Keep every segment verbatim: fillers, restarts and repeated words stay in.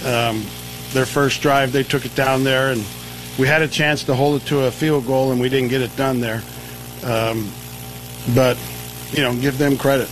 Um, their first drive, they took it down there, and we had a chance to hold it to a field goal, and we didn't get it done there. Um, but, you know, give them credit.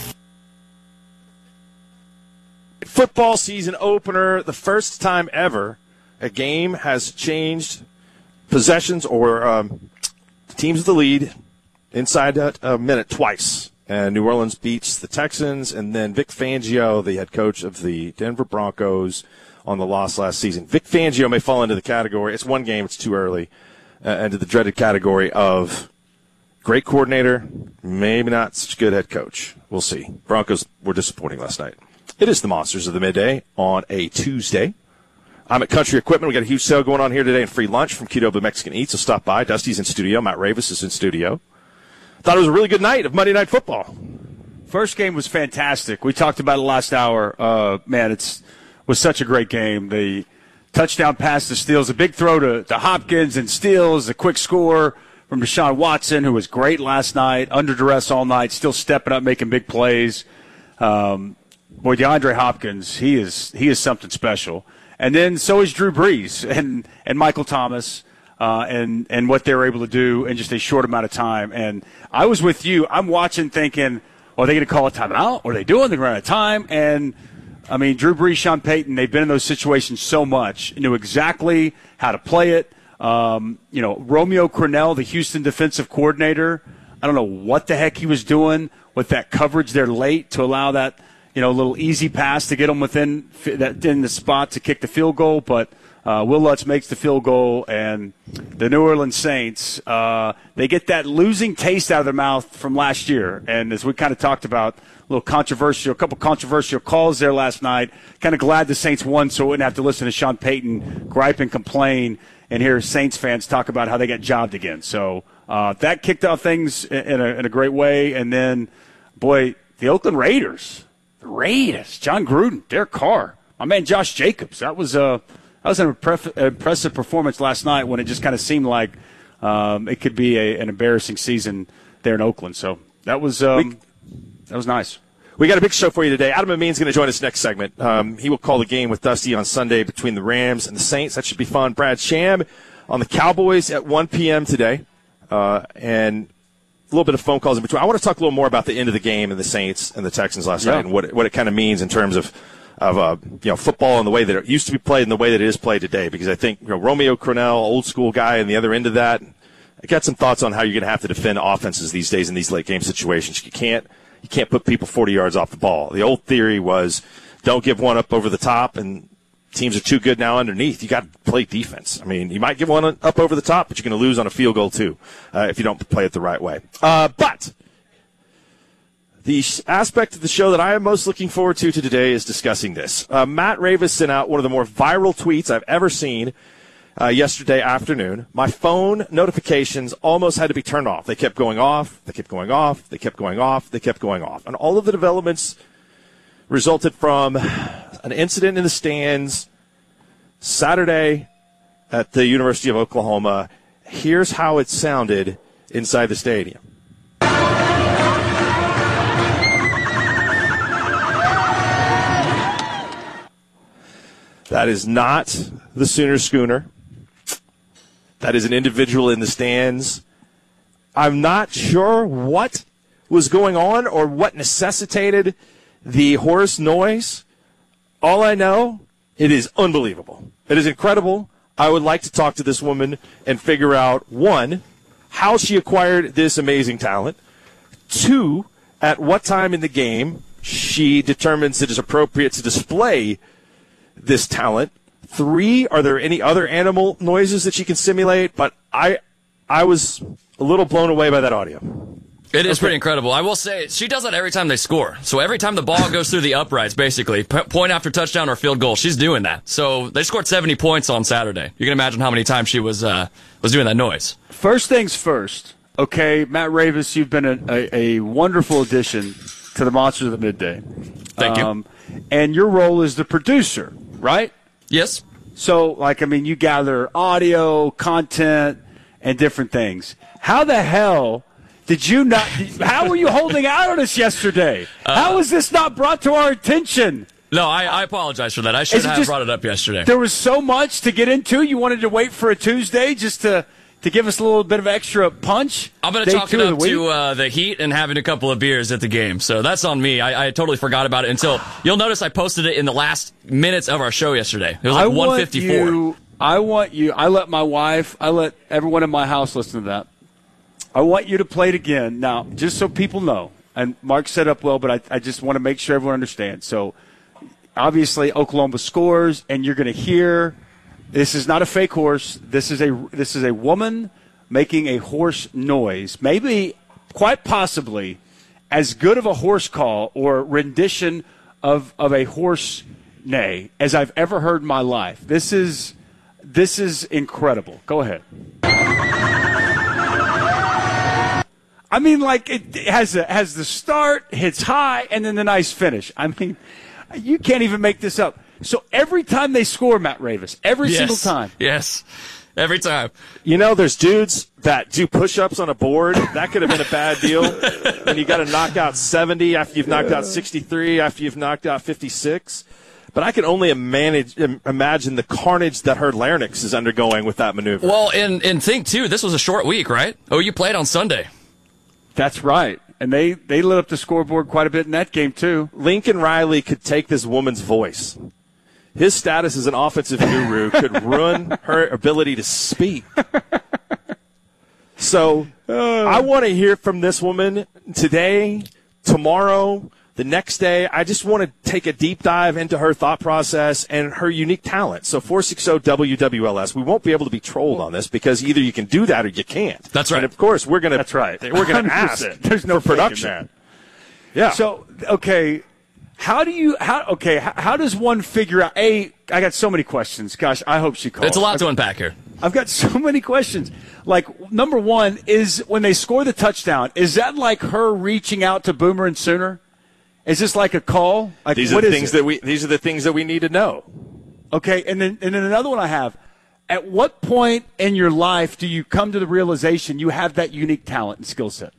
Football season opener, the first time ever a game has changed possessions or um, teams with the lead inside a, a minute twice. And New Orleans beats the Texans, and then Vic Fangio, the head coach of the Denver Broncos, on the loss last season. Vic Fangio may fall into the category, it's one game, it's too early, uh, into the dreaded category of great coordinator, maybe not such a good head coach. We'll see. Broncos were disappointing last night. It is the Monsters of the Midday on a Tuesday. I'm at Country Equipment. We got a huge sale going on here today and free lunch from Qdoba Mexican Eats, so stop by. Dusty's in studio. Matt Ravis is in studio. Thought it was a really good night of Monday Night Football. First game was fantastic. We talked about it last hour. Uh, man, it's was such a great game. The touchdown pass to Steele, a big throw to, to Hopkins, and Steele, a quick score from Deshaun Watson, who was great last night, under duress all night, still stepping up, making big plays. Um, boy, DeAndre Hopkins, he is he is something special. And then so is Drew Brees and, and Michael Thomas uh, and, and what they were able to do in just a short amount of time. And I was with you. I'm watching thinking, well, are they going to call a timeout? What are they doing? They're running out of time. And I mean, Drew Brees, Sean Payton, they've been in those situations so much, knew exactly how to play it. Um, you know, Romeo Crennel, the Houston defensive coordinator, I don't know what the heck he was doing with that coverage there late to allow that, you know, little easy pass to get them within that in the spot to kick the field goal. But uh, Will Lutz makes the field goal, and the New Orleans Saints, uh, they get that losing taste out of their mouth from last year. And as we kind of talked about, a little controversial, a couple controversial calls there last night. Kind of glad the Saints won so we wouldn't have to listen to Sean Payton gripe and complain and hear Saints fans talk about how they got jobbed again. So uh, that kicked off things in a, in a great way. And then, boy, the Oakland Raiders, the Raiders, John Gruden, Derek Carr, my man Josh Jacobs. That was a that was an impref- impressive performance last night when it just kind of seemed like um, it could be a, an embarrassing season there in Oakland. So that was um, we- That was nice. We got a big show for you today. Adam Amin's going to join us next segment. Um, he will call the game with Dusty on Sunday between the Rams and the Saints. That should be fun. Brad Sham on the Cowboys at one p.m. today. Uh, and a little bit of phone calls in between. I want to talk a little more about the end of the game and the Saints and the Texans last yeah. night and what it, what it kind of means in terms of, of uh, you know, football and the way that it used to be played and the way that it is played today. Because I think, you know, Romeo Crennel, old school guy, and the other end of that, I got some thoughts on how you're going to have to defend offenses these days in these late game situations. You can't. You can't put people forty yards off the ball. The old theory was don't give one up over the top, and teams are too good now underneath. You got to play defense. I mean, you might give one up over the top, but you're going to lose on a field goal too uh, if you don't play it the right way. Uh, but the aspect of the show that I am most looking forward to, to today is discussing this. Uh, Matt Ravis sent out one of the more viral tweets I've ever seen Uh, yesterday afternoon. My phone notifications almost had to be turned off. They kept going off, they kept going off, they kept going off, they kept going off. And all of the developments resulted from an incident in the stands Saturday at the University of Oklahoma. Here's how it sounded inside the stadium. That is not the Sooner Schooner. That is an individual in the stands. I'm not sure what was going on or what necessitated the hoarse noise. All I know, it is unbelievable. It is incredible. I would like to talk to this woman and figure out, one, how she acquired this amazing talent. Two, at what time in the game she determines it is appropriate to display this talent. Three, are there any other animal noises that she can simulate? But I I was a little blown away by that audio. It is okay. Pretty incredible. I will say, she does that every time they score. So every time the ball goes through the uprights, basically, p- point after touchdown or field goal, she's doing that. So they scored seventy points on Saturday. You can imagine how many times she was uh, was doing that noise. First things first, okay, Matt Ravis, you've been a, a, a wonderful addition to the Monsters of the Midday. Thank um, you. And your role is the producer, right? Yes. So, like, I mean, you gather audio, content, and different things. How the hell did you not – how were you holding out on us yesterday? Uh, how was this not brought to our attention? No, I, I apologize for that. I should Is it have just- brought it up yesterday. There was so much to get into. You wanted to wait for a Tuesday just to, to give us a little bit of extra punch? I'm going to Day chalk two it of up the to week? uh, the heat and having a couple of beers at the game. So that's on me. I, I totally forgot about it until you'll notice I posted it in the last minutes of our show yesterday. It was like I one want fifty-four. you. I want you. I let my wife. I let everyone in my house listen to that. I want you to play it again now, just so people know. And Mark set up well, but I, I just want to make sure everyone understands. So, obviously, Oklahoma scores, and you're going to hear. This is not a fake horse. This is a this is a woman making a horse noise. Maybe, quite possibly, as good of a horse call or rendition of of a horse neigh as I've ever heard in my life. This is this is incredible. Go ahead. I mean, like it has a, has the start, hits high, and then the nice finish. I mean, you can't even make this up. So every time they score, Matt Ravis, every yes. single time. Yes. Every time. You know, there's dudes that do push-ups on a board. That could have been a bad deal. And you got to knock out seventy after you've knocked out sixty-three, after you've knocked out fifty-six. But I can only manage, imagine the carnage that her larynx is undergoing with that maneuver. Well, and, and think, too, this was a short week, right? Oh, you played on Sunday. That's right. And they, they lit up the scoreboard quite a bit in that game, too. Lincoln Riley could take this woman's voice. His status as an offensive guru could ruin her ability to speak. So I want to hear from this woman today, tomorrow, the next day. I just want to take a deep dive into her thought process and her unique talent. So four sixty W W L S. We won't be able to be trolled on this because either you can do that or you can't. That's right. And of course, we're going to. That's right. We're going to ask. There's no for production. Yeah. So, okay. How do you, how, okay, how, how does one figure out, A, I got so many questions. Gosh, I hope she calls. It's a lot to unpack here. I've got so many questions. Like, number one is when they score the touchdown, is that like her reaching out to Boomer and Sooner? Is this like a call? Like, These are what the is things it? that we. These are the things that we need to know. Okay, and then and then another one I have. At what point in your life do you come to the realization you have that unique talent and skill set?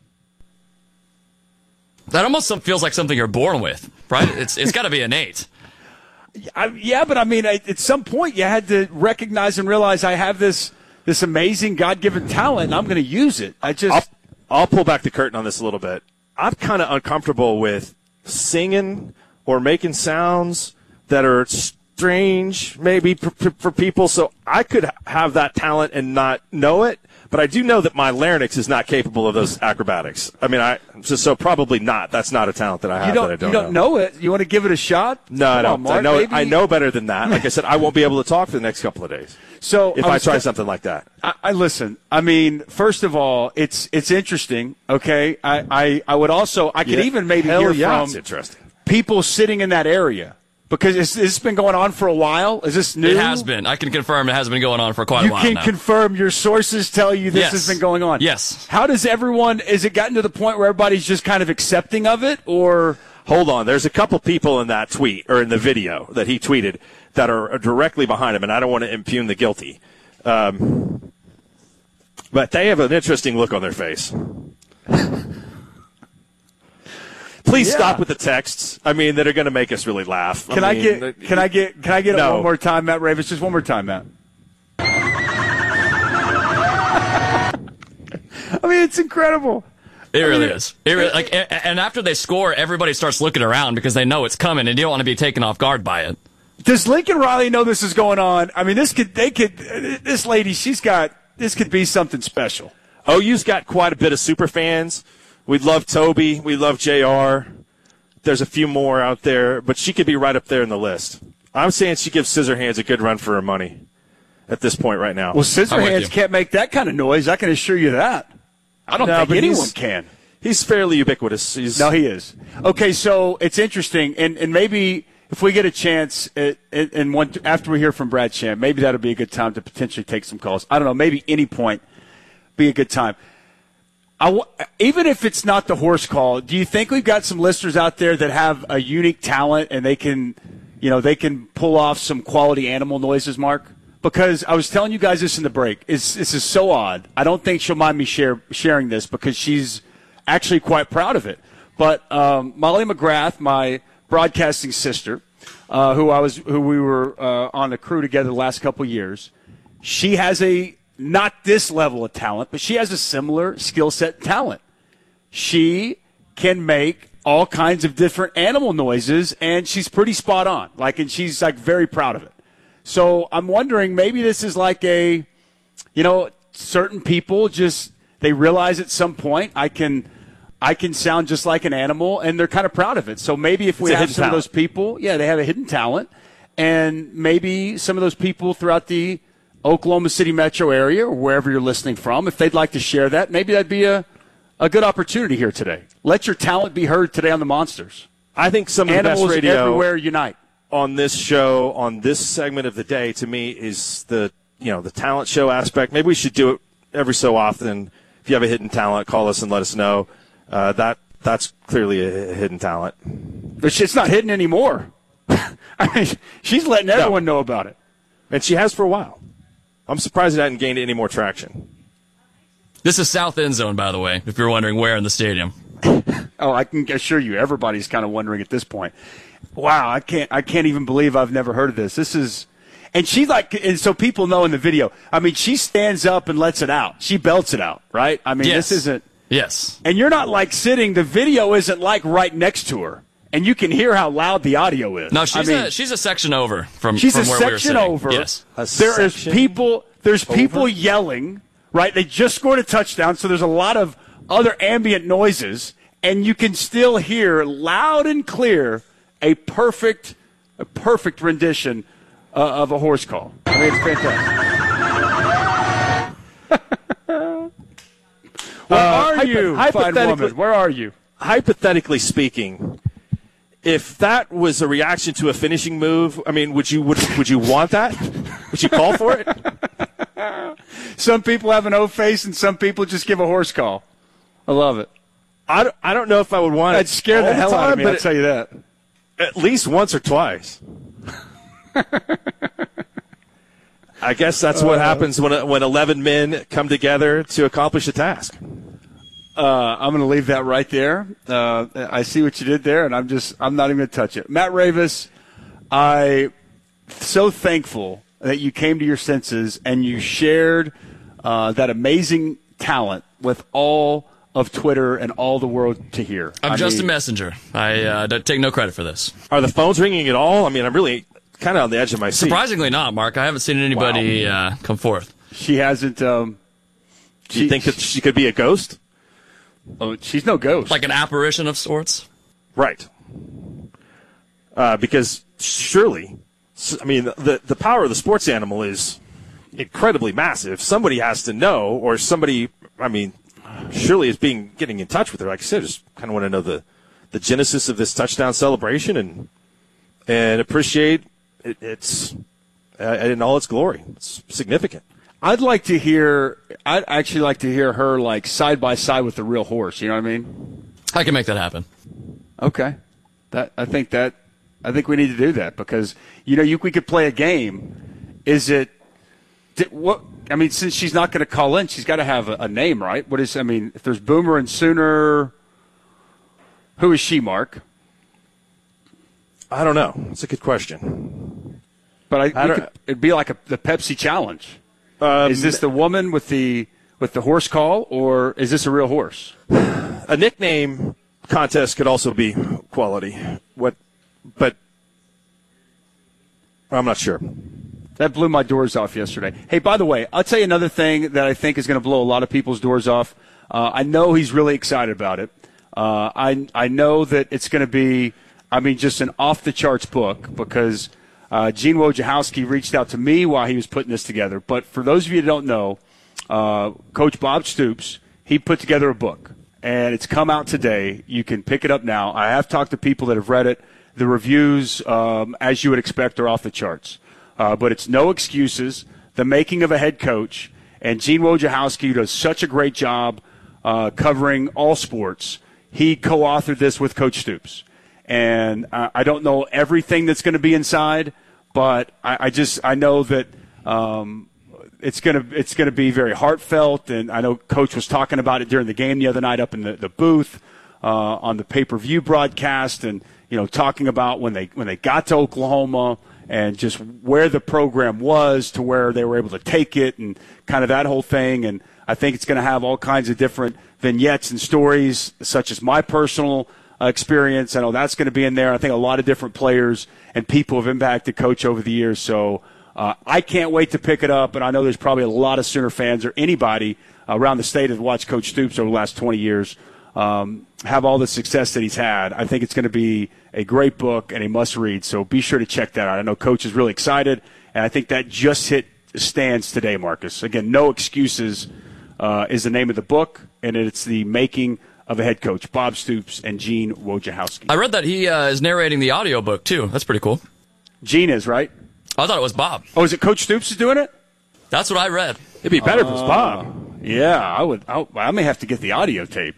That almost some- feels like something you're born with, right? It's It's got to be innate. I, yeah, but I mean, I, at some point you had to recognize and realize I have this this amazing God-given talent, and I'm going to use it. I just I'll, I'll pull back the curtain on this a little bit. I'm kind of uncomfortable with singing or making sounds that are strange, maybe for, for people. So I could have that talent and not know it. But I do know that my larynx is not capable of those acrobatics. I mean, I so, so probably not. That's not a talent that I have you don't that I don't, you don't know. know it. You want to give it a shot? No, I Come don't. on, Mark, I know. maybe- I know better than that. Like I said, I won't be able to talk for the next couple of days So if I, was try t- something like that. I, I listen. I mean, first of all, it's it's interesting. Okay, I I, I would also I could Yeah. even maybe Hell hear yeah, from it's interesting. people sitting in that area because it's, it's been going on for a while. Is this new? It has been. I can confirm it has been going on for quite You a while can now. confirm your sources tell you this Yes. has been going on. Yes. How does everyone? Is it gotten to the point where everybody's just kind of accepting of it, or? Hold on. There's a couple people in that tweet or in the video that he tweeted that are directly behind him, and I don't want to impugn the guilty. Um, but they have an interesting look on their face. Please Yeah. stop with the texts. I mean, that are going to make us really laugh. Can I, mean, get? the- Can I get? Can I get it No. one more time, Matt Ravis? Just one more time, Matt. I mean, it's incredible. It really mean, is. It really, like, a- and after they score, everybody starts looking around because they know it's coming, and you don't want to be taken off guard by it. Does Lincoln Riley know this is going on? I mean, this could. They could. This lady, she's got. This could be something special. O U's got quite a bit of super fans. We love Toby. We love J R. There's a few more out there, but she could be right up there in the list. I'm saying she gives Scissorhands a good run for her money at this point right now. Well, I'm with Scissorhands you. can't make that kind of noise. I can assure you that. I don't No, think but anyone he's- can. He's fairly ubiquitous. He's, No, he is. Okay, so it's interesting, and, and maybe if we get a chance, uh, and, and one, after we hear from Brad Sham, maybe that'll be a good time to potentially take some calls. I don't know, maybe any point be a good time. I w- even if it's not the horse call, do you think we've got some listeners out there that have a unique talent and they can, you know, they can pull off some quality animal noises, Mark? Because I was telling you guys this in the break. It's, this is so odd. I don't think she'll mind me share, sharing this because she's actually quite proud of it. But um, Molly McGrath, my broadcasting sister, uh, who I was, who we were uh, on the crew together the last couple years. She has a not this level of talent, but she has a similar skill set talent. She can make all kinds of different animal noises, and she's pretty spot on. Like, and she's like very proud of it. So I'm wondering, maybe this is like a, you know, certain people just they realize at some point I can, I can sound just like an animal, and they're kind of proud of it. So maybe if we It's a have hidden some talent. of those people, yeah, they have a hidden talent, and maybe some of those people throughout the Oklahoma City metro area or wherever you're listening from, if they'd like to share that, maybe that'd be a, a good opportunity here today. Let your talent be heard today on the Monsters. I think some of the Animals best radio everywhere unite. on this show, on this segment of the day, to me, is the you know the talent show aspect. Maybe we should do it every so often. If you have a hidden talent, call us and let us know. Uh, that that's clearly a, a hidden talent. But it's not hidden anymore. I mean, she's letting everyone know about it. And she has for a while. I'm surprised it hadn't gained any more traction. This is South End Zone, by the way, if you're wondering where in the stadium. Oh, I can assure you, everybody's kind of wondering at this point. Wow, I can't, I can't even believe I've never heard of this. This is, and she like, and so people know in the video. I mean, she stands up and lets it out. She belts it out, right? I mean, Yes. this isn't. Yes. And you're not like sitting. The video isn't like right next to her, and you can hear how loud the audio is. No, she's I mean, a she's a section over from, she's from a where we were section sitting. over. Yes. A There is section people. There's people over? yelling. Right, they just scored a touchdown, so there's a lot of other ambient noises, and you can still hear loud and clear a perfect, a perfect rendition uh, of a horse call. I mean, it's fantastic. Where are hypo- you, fine hypothetically- woman? Where are you? Hypothetically speaking, if that was a reaction to a finishing move, I mean, would you would would you want that? Would you call for it? Some people have an O face, and some people just give a horse call. I love it. I don't, I don't know if I would want it. That'd scare the all hell out of time, me, but I'll tell you that. at least once or twice. I guess that's what happens when when eleven men come together to accomplish a task. Uh, I'm going to leave that right there. Uh, I see what you did there, and I'm just I'm not even going to touch it. Matt Ravis, I so thankful that you came to your senses and you shared uh, that amazing talent with all of Twitter and all the world to hear. I'm I just mean, a messenger. I uh, don't take no credit for this. Are the phones ringing at all? I mean, I'm really kind of on the edge of my seat. Surprisingly not, Mark. I haven't seen anybody uh, come forth. She hasn't. Um, Do you think that she could be a ghost? Oh, she's no ghost. Like an apparition of sorts? Right. Uh, because surely, I mean, the the power of the sports animal is incredibly massive. Somebody has to know, or somebody, I mean, surely is being getting in touch with her. Like I said, just kind of want to know the, the genesis of this touchdown celebration and and appreciate it, it's uh, in all its glory. It's significant. I'd like to hear. I'd actually like to hear her like side by side with the real horse. You know what I mean? I can make that happen. Okay, that I think that I think we need to do that because you know you we could play a game. Is it did, what? I mean, since she's not going to call in, she's got to have a, a name, right? What is? I mean, if there's Boomer and Sooner, who is she, Mark? I don't know. It's a good question. But I, I we don't- could, it'd be like a, the Pepsi challenge. Um, Is this the woman with the with the horse call, or is this a real horse? A nickname contest could also be quality. What? But I'm not sure. That blew my doors off yesterday. Hey, by the way, I'll tell you another thing that I think is going to blow a lot of people's doors off. Uh, I know he's really excited about it. Uh, I I know that it's going to be, I mean, just an off-the-charts book because uh, Gene Wojciechowski reached out to me while he was putting this together. But for those of you that don't know, uh, Coach Bob Stoops, he put together a book, and it's come out today. You can pick it up now. I have talked to people that have read it. The reviews, um, as you would expect, are off the charts. Uh, but it's No Excuses, The Making of a Head Coach, and Gene Wojciechowski does such a great job uh, covering all sports. He co-authored this with Coach Stoops. And uh, I don't know everything that's going to be inside, but I, I just I know that um, it's going to it's going to be very heartfelt. And I know Coach was talking about it during the game the other night up in the, the booth. uh, on the pay-per-view broadcast, and you know, talking about when they when they got to Oklahoma and just where the program was to where they were able to take it, and kind of that whole thing. And I think it's going to have all kinds of different vignettes and stories, such as my personal uh, experience. I know that's going to be in there. I think a lot of different players and people have impacted Coach over the years. So uh, I can't wait to pick it up, and I know there's probably a lot of Sooner fans or anybody around the state that have watched Coach Stoops over the last twenty years um, have all the success that he's had. I think it's going to be a great book and a must-read, so be sure to check that out. I know Coach is really excited, and I think that just hit stands today, Marcus. Again, No Excuses uh, is the name of the book, and it's the making of a head coach, Bob Stoops and Gene Wojciechowski. I read that he uh, is narrating the audiobook, too. That's pretty cool. Gene is, right? I thought it was Bob. Oh, is it Coach Stoops is doing it? That's what I read. It'd be better uh, if it was Bob. Yeah, I would. I, I may have to get the audio tape.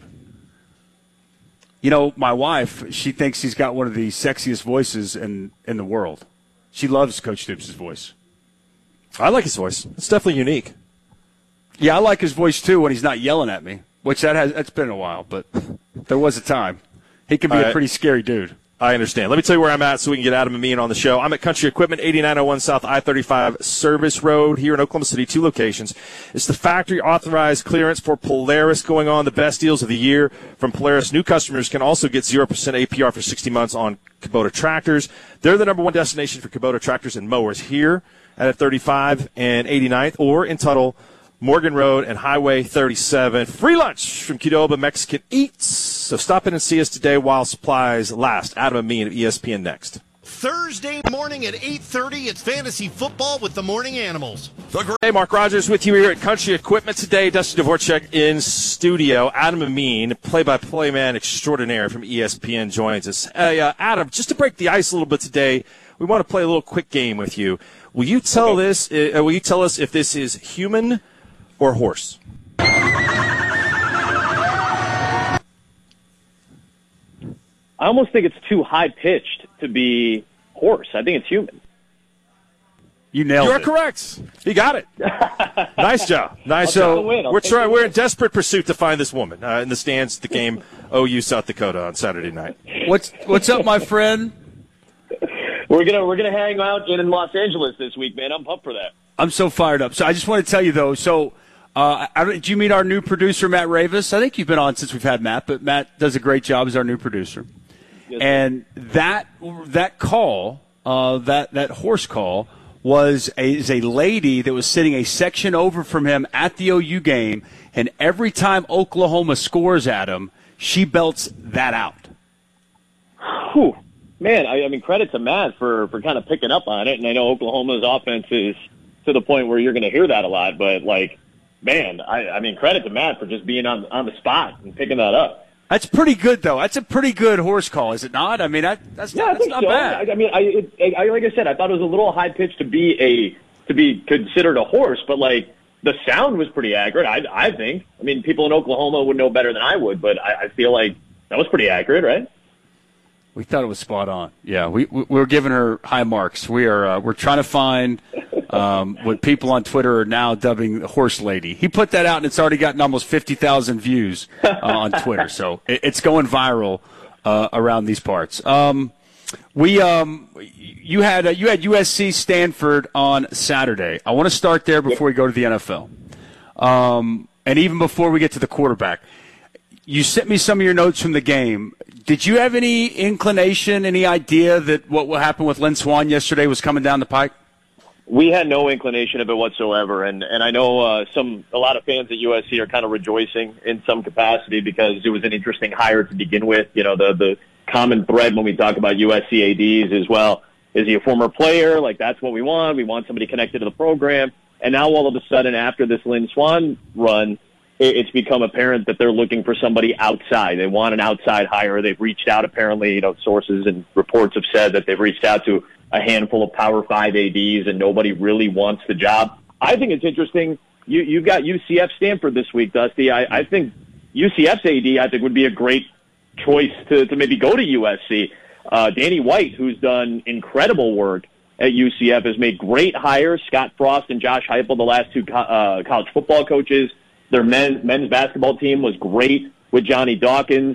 You know, my wife, she thinks he's got one of the sexiest voices in, in the world. She loves Coach Stoops' voice. I like his voice. It's definitely unique. Yeah, I like his voice, too, when he's not yelling at me, which that has that's been a while, but there was a time. He can be uh, a pretty scary dude. I understand. Let me tell you where I'm at so we can get Adam and Mean on the show. I'm at Country Equipment, eighty-nine oh one South I thirty-five Service Road here in Oklahoma City, two locations. It's the factory-authorized clearance for Polaris going on, the best deals of the year from Polaris. New customers can also get zero percent A P R for sixty months on Kubota tractors. They're the number one destination for Kubota tractors and mowers here at thirty-five and eighty-ninth, or in Tuttle, Morgan Road, and Highway thirty-seven. Free lunch from Qdoba Mexican Eats. So stop in and see us today while supplies last. Adam and Mean at E S P N next. Thursday morning at eight thirty, it's Fantasy Football with the Morning Animals. Hey, Mark Rogers with you here at Country Equipment today. Dustin Dvorak in studio. Adam and Mean, play-by-play man extraordinaire from E S P N, joins us. Hey, uh, Adam, just to break the ice a little bit today, we want to play a little quick game with you. Will you tell okay. this? Uh, will you tell us if this is human or horse? I almost think it's too high-pitched to be horse. I think it's human. You nailed You're it. You're correct. You got it. Nice job. Nice job. We're trying. We're in desperate pursuit to find this woman uh, in the stands at the game O U South Dakota on Saturday night. What's What's up, my friend? We're gonna we're gonna hang out in Los Angeles this week, man. I'm pumped for that. I'm so fired up. So I just want to tell you though. So. Uh, I don't, did you meet our new producer, Matt Ravis? I think you've been on since we've had Matt, but Matt does a great job as our new producer. Yes, and that that call, uh, that that horse call, was a, is a lady that was sitting a section over from him at the O U game, and every time Oklahoma scores at him, she belts that out. Whew. Man, I, I mean, credit to Matt for, for kind of picking up on it, and I know Oklahoma's offense is to the point where you're going to hear that a lot, but, like, man, I, I mean, credit to Matt for just being on on the spot and picking that up. That's pretty good, though. That's a pretty good horse call, is it not? I mean, that, that's yeah, not, I that's think not so. bad. I, I mean, I, it, I like I said, I thought it was a little high pitched to be a to be considered a horse, but like the sound was pretty accurate. I I think. I mean, people in Oklahoma would know better than I would, but I, I feel like that was pretty accurate, right? We thought it was spot on. Yeah, we, we we're giving her high marks. We are uh, we're trying to find um, what people on Twitter are now dubbing the horse lady. He put that out, and it's already gotten almost fifty thousand views uh, on Twitter. So it, it's going viral uh, around these parts. Um, we um, you had uh, you had U S C Stanford on Saturday. I want to start there before we go to the N F L, um, and even before we get to the quarterback. You sent me some of your notes from the game. Did you have any inclination, any idea that what will happen with Lynn Swann yesterday was coming down the pike? We had no inclination of it whatsoever, and and I know uh, some a lot of fans at U S C are kind of rejoicing in some capacity because it was an interesting hire to begin with. You know, the the common thread when we talk about U S C A Ds is, well, is he a former player? Like, that's what we want. We want somebody connected to the program. And now all of a sudden, after this Lynn Swann run, it's become apparent that they're looking for somebody outside. They want an outside hire. They've reached out, apparently, you know, sources and reports have said that they've reached out to a handful of Power Five A Ds, and nobody really wants the job. I think it's interesting. You, you've got U C F Stanford this week, Dusty. I, I think U C F's A D, I think, would be a great choice to, to maybe go to U S C. Uh, Danny White, who's done incredible work at U C F, has made great hires. Scott Frost and Josh Heupel, the last two co- uh, college football coaches. Their men, men's basketball team was great with Johnny Dawkins.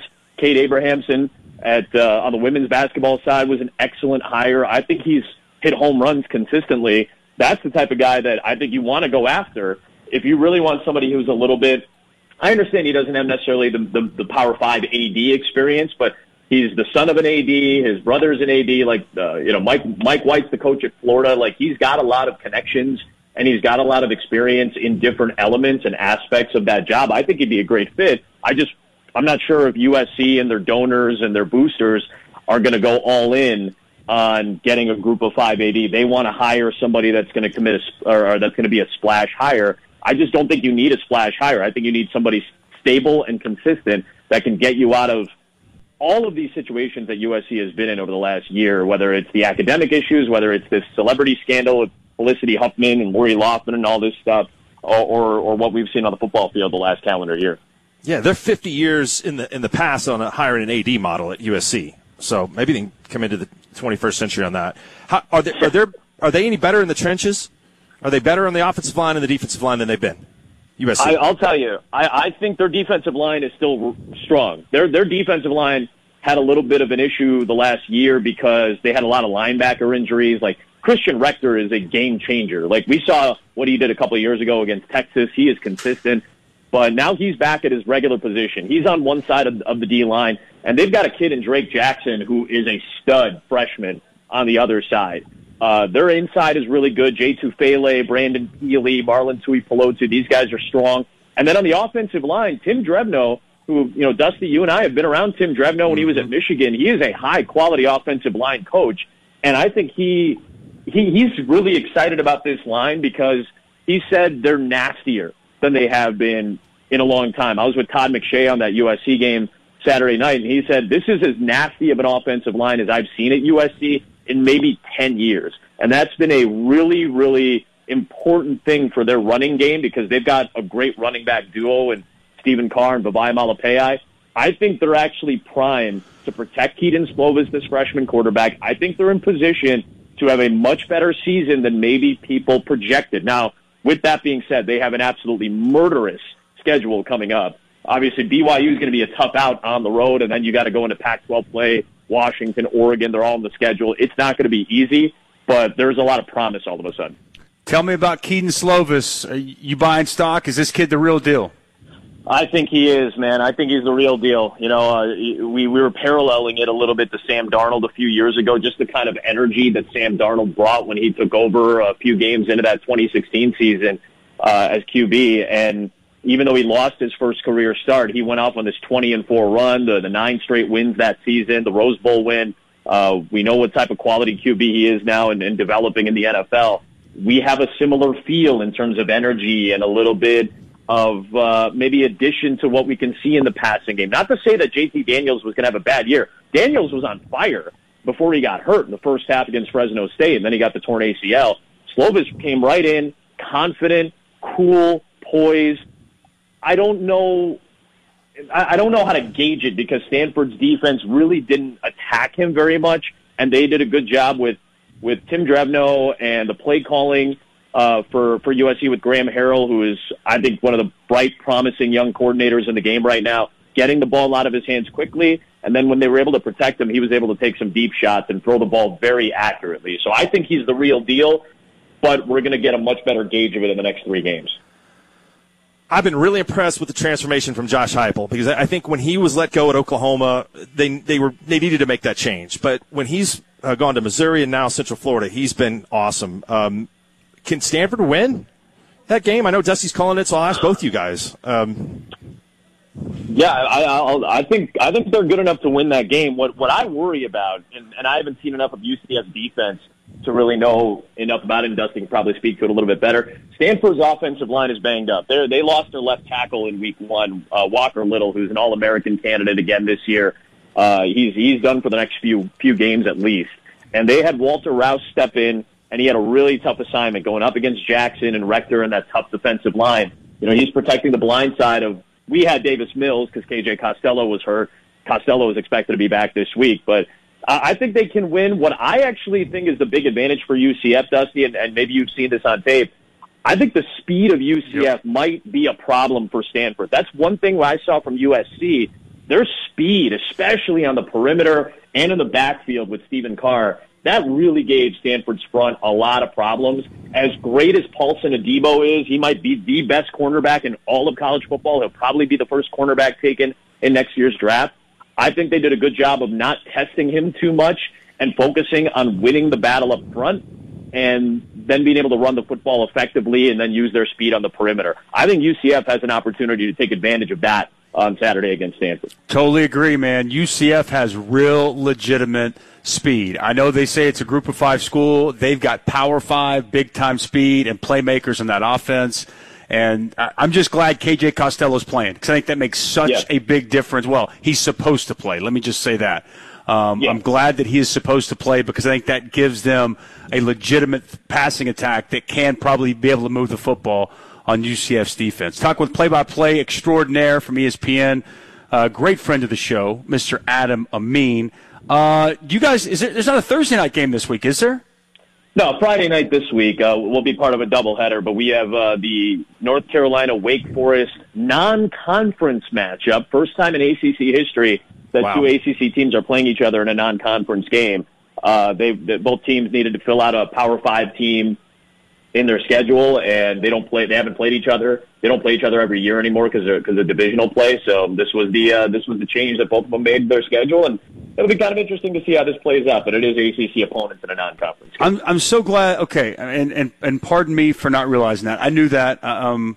Kate Abrahamson at uh, on the women's basketball side was an excellent hire. I think he's hit home runs consistently. That's the type of guy that I think you want to go after if you really want somebody who's a little bit. I understand he doesn't have necessarily the, the, the Power Five A D experience, but he's the son of an A D. His brother's an A D. Like uh, you know, Mike Mike White's the coach at Florida. Like he's got a lot of connections and he's got a lot of experience in different elements and aspects of that job. I think he'd be a great fit. I just I'm not sure if U S C and their donors and their boosters are going to go all in on getting a group of five A D. They want to hire somebody that's going to commit a, or, or that's going to be a splash hire. I just don't think you need a splash hire. I think you need somebody stable and consistent that can get you out of all of these situations that U S C has been in over the last year, whether it's the academic issues, whether it's this celebrity scandal with Felicity Huffman and Lori Loughlin and all this stuff, or, or, or what we've seen on the football field the last calendar year. Yeah, they're fifty years in the in the past on a hiring an A D model at U S C. So maybe they can come into the twenty-first century on that. How, are, they, are, there, are they any better in the trenches? Are they better on the offensive line and the defensive line than they've been? U S C. I, I'll tell you, I, I think their defensive line is still strong. Their their defensive line had a little bit of an issue the last year because they had a lot of linebacker injuries. Like Christian Rector is a game changer. Like we saw what he did a couple of years ago against Texas. He is consistent. But now he's back at his regular position. He's on one side of, of the D-line, and they've got a kid in Drake Jackson who is a stud freshman on the other side. Uh, their inside is really good. Jay Tufele, Brandon Peely, Marlon Tuipulotu, these guys are strong. And then on the offensive line, Tim Drevno, who, you know, Dusty, you and I have been around Tim Drevno when he was at Michigan. He is a high-quality offensive line coach, and I think he, he he's really excited about this line because he said they're nastier than they have been in a long time. I was with Todd McShay on that U S C game Saturday night, and he said this is as nasty of an offensive line as I've seen at U S C in maybe ten years. And that's been a really, really important thing for their running game because they've got a great running back duo in Stephen Carr and Vavai Malapai. I think they're actually primed to protect Keaton Slovis, this freshman quarterback. I think they're in position to have a much better season than maybe people projected. Now, with that being said, they have an absolutely murderous schedule coming up. Obviously, B Y U is going to be a tough out on the road, and then you got to go into Pac twelve play, Washington, Oregon. They're all on the schedule. It's not going to be easy, but there's a lot of promise all of a sudden. Tell me about Keaton Slovis. Are you buying stock? Is this kid the real deal? I think he is, man. I think he's the real deal. You know, uh, we, we were paralleling it a little bit to Sam Darnold a few years ago, just the kind of energy that Sam Darnold brought when he took over a few games into that twenty sixteen season uh, as Q B. And even though he lost his first career start, he went off on this twenty and four run, the, the nine straight wins that season, the Rose Bowl win. Uh, we know what type of quality Q B he is now and, and developing in the N F L. We have a similar feel in terms of energy and a little bit of uh, maybe addition to what we can see in the passing game. Not to say that J T Daniels was going to have a bad year. Daniels was on fire before he got hurt in the first half against Fresno State, and then he got the torn A C L. Slovis came right in, confident, cool, poised. I don't know I don't know how to gauge it because Stanford's defense really didn't attack him very much, and they did a good job with, with Tim Drevno and the play calling Uh, for, for U S C with Graham Harrell, who is, I think, one of the bright, promising young coordinators in the game right now, getting the ball out of his hands quickly. And then when they were able to protect him, he was able to take some deep shots and throw the ball very accurately. So I think he's the real deal, but we're going to get a much better gauge of it in the next three games. I've been really impressed with the transformation from Josh Heupel because I think when he was let go at Oklahoma, they they were they needed to make that change. But when he's uh, gone to Missouri and now Central Florida, he's been awesome. Um, Can Stanford win that game? I know Dusty's calling it, so I'll ask both you guys. Um, yeah, I, I'll, I think I think they're good enough to win that game. What what I worry about, and, and I haven't seen enough of U C F's defense to really know enough about it, and Dusty can probably speak to it a little bit better. Stanford's offensive line is banged up. They they lost their left tackle in week one, uh, Walker Little, who's an All-American candidate again this year. Uh, he's he's done for the next few few games at least. And they had Walter Rouse step in, and he had a really tough assignment going up against Jackson and Rector and that tough defensive line. You know, he's protecting the blind side of, we had Davis Mills because K J Costello was hurt. Costello is expected to be back this week, but uh, I think they can win. What I actually think is the big advantage for U C F, Dusty, and, and maybe you've seen this on tape, I think the speed of U C F yep. might be a problem for Stanford. That's one thing I saw from U S C their speed, especially on the perimeter and in the backfield with Stephen Carr, that really gave Stanford's front a lot of problems. As great as Paulson Adebo is, he might be the best cornerback in all of college football. He'll probably be the first cornerback taken in next year's draft. I think they did a good job of not testing him too much and focusing on winning the battle up front and then being able to run the football effectively and then use their speed on the perimeter. I think U C F has an opportunity to take advantage of that on Saturday against Stanford. Totally agree, man. U C F has real legitimate speed. I know they say it's a group of five school. They've got power five, big-time speed, and playmakers in that offense. And I'm just glad K J Costello's playing because I think that makes such yeah. a big difference. Well, he's supposed to play. Let me just say that. Um, yeah. I'm glad that he is supposed to play because I think that gives them a legitimate passing attack that can probably be able to move the football on U C F's defense. Talk with play-by-play extraordinaire from E S P N, uh, great friend of the show, Mister Adam Amin. Uh, you guys, is there, there's not a Thursday night game this week, is there? No, Friday night this week uh, will be part of a doubleheader, but we have uh, the North Carolina-Wake Forest non-conference matchup. First time in A C C history that Wow. two A C C teams are playing each other in a non-conference game. Uh, they both teams needed to fill out a Power Five team in their schedule, and they don't play. They haven't played each other. They don't play each other every year anymore because because of divisional play. So this was the uh, this was the change that both of them made to their schedule, and it'll be kind of interesting to see how this plays out. But it is A C C opponents in a non-conference game. I'm I'm so glad. Okay, and and and pardon me for not realizing that. I knew that. Um,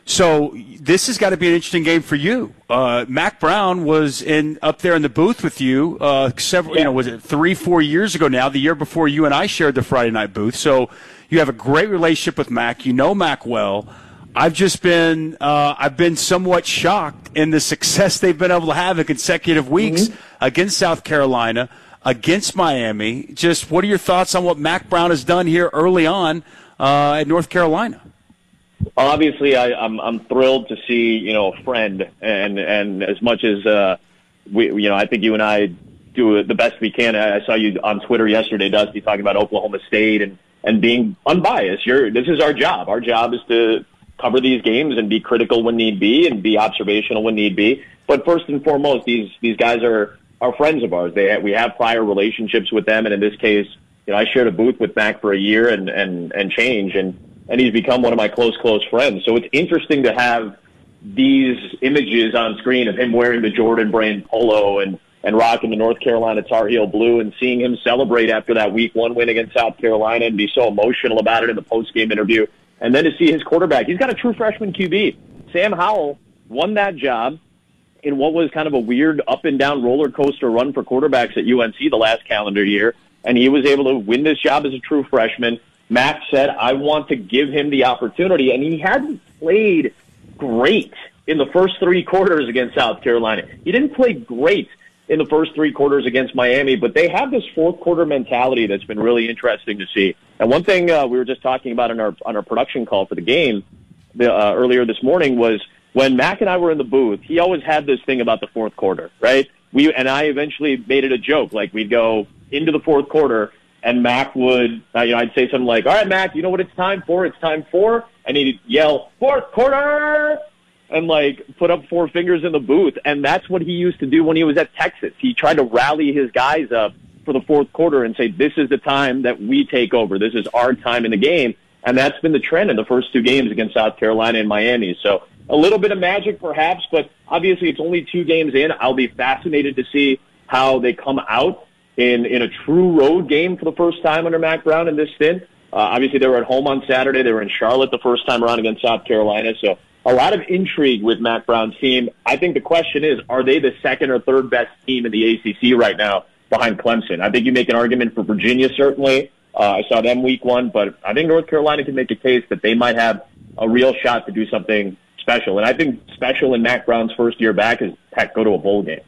so this has got to be an interesting game for you. Uh, Mac Brown was in up there in the booth with you uh, several. Yeah. You know, was it three, four years ago now? The year before you and I shared the Friday night booth. So you have a great relationship with Mac. You know Mac well. I've just been uh, I've been somewhat shocked in the success they've been able to have in consecutive weeks mm-hmm. against South Carolina, against Miami. Just what are your thoughts on what Mac Brown has done here early on uh, at North Carolina? Obviously, I, I'm I'm thrilled to see you know a friend, and and as much as uh, we you know I think you and I do the best we can. I saw you on Twitter yesterday, Dusty, talking about Oklahoma State and, and being unbiased. You're, this is our job. Our job is to cover these games and be critical when need be and be observational when need be. But first and foremost, these these guys are, are friends of ours. They have, we have prior relationships with them, and in this case, you know, I shared a booth with Mac for a year and and and change, and and he's become one of my close close friends. So it's interesting to have these images on screen of him wearing the Jordan Brand polo and and rocking the North Carolina Tar Heel blue, and seeing him celebrate after that week one win against South Carolina and be so emotional about it in the post-game interview. And then to see his quarterback, he's got a true freshman Q B. Sam Howell won that job in what was kind of a weird up-and-down roller coaster run for quarterbacks at U N C the last calendar year, and he was able to win this job as a true freshman. Mac said, I want to give him the opportunity, and he hadn't played great in the first three quarters against South Carolina. He didn't play great in the first three quarters against Miami, but they have this fourth quarter mentality that's been really interesting to see. And one thing uh, we were just talking about on our on our production call for the game uh, earlier this morning was when Mac and I were in the booth, he always had this thing about the fourth quarter, right? We and I eventually made it a joke. Like, we'd go into the fourth quarter, and Mac would, uh, you know, I'd say something like, all right, Mac, you know what it's time for? It's time for, and he'd yell, fourth quarter, and, like, put up four fingers in the booth. And that's what he used to do when he was at Texas. He tried to rally his guys up for the fourth quarter and say, this is the time that we take over. This is our time in the game. And that's been the trend in the first two games against South Carolina and Miami. So a little bit of magic perhaps, but obviously it's only two games in. I'll be fascinated to see how they come out in, in a true road game for the first time under Mac Brown in this stint. Uh, obviously they were at home on Saturday. They were in Charlotte the first time around against South Carolina. So a lot of intrigue with Mac Brown's team. I think the question is, are they the second or third best team in the A C C right now behind Clemson? I think you make an argument for Virginia, certainly. Uh, I saw them week one, but I think North Carolina can make a case that they might have a real shot to do something special. And I think special in Mac Brown's first year back is, heck, go to a bowl game.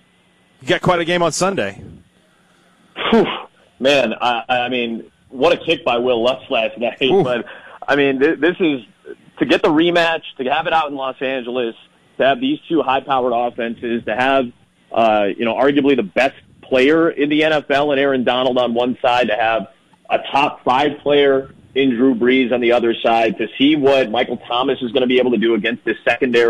You got quite a game on Sunday. Whew. Man, I, I mean, what a kick by Will Lutz last night. Ooh. But, I mean, th- this is – to get the rematch, to have it out in Los Angeles, to have these two high-powered offenses, to have, uh, you know, arguably the best player in the N F L and Aaron Donald on one side, to have a top five player in Drew Brees on the other side, to see what Michael Thomas is going to be able to do against this secondary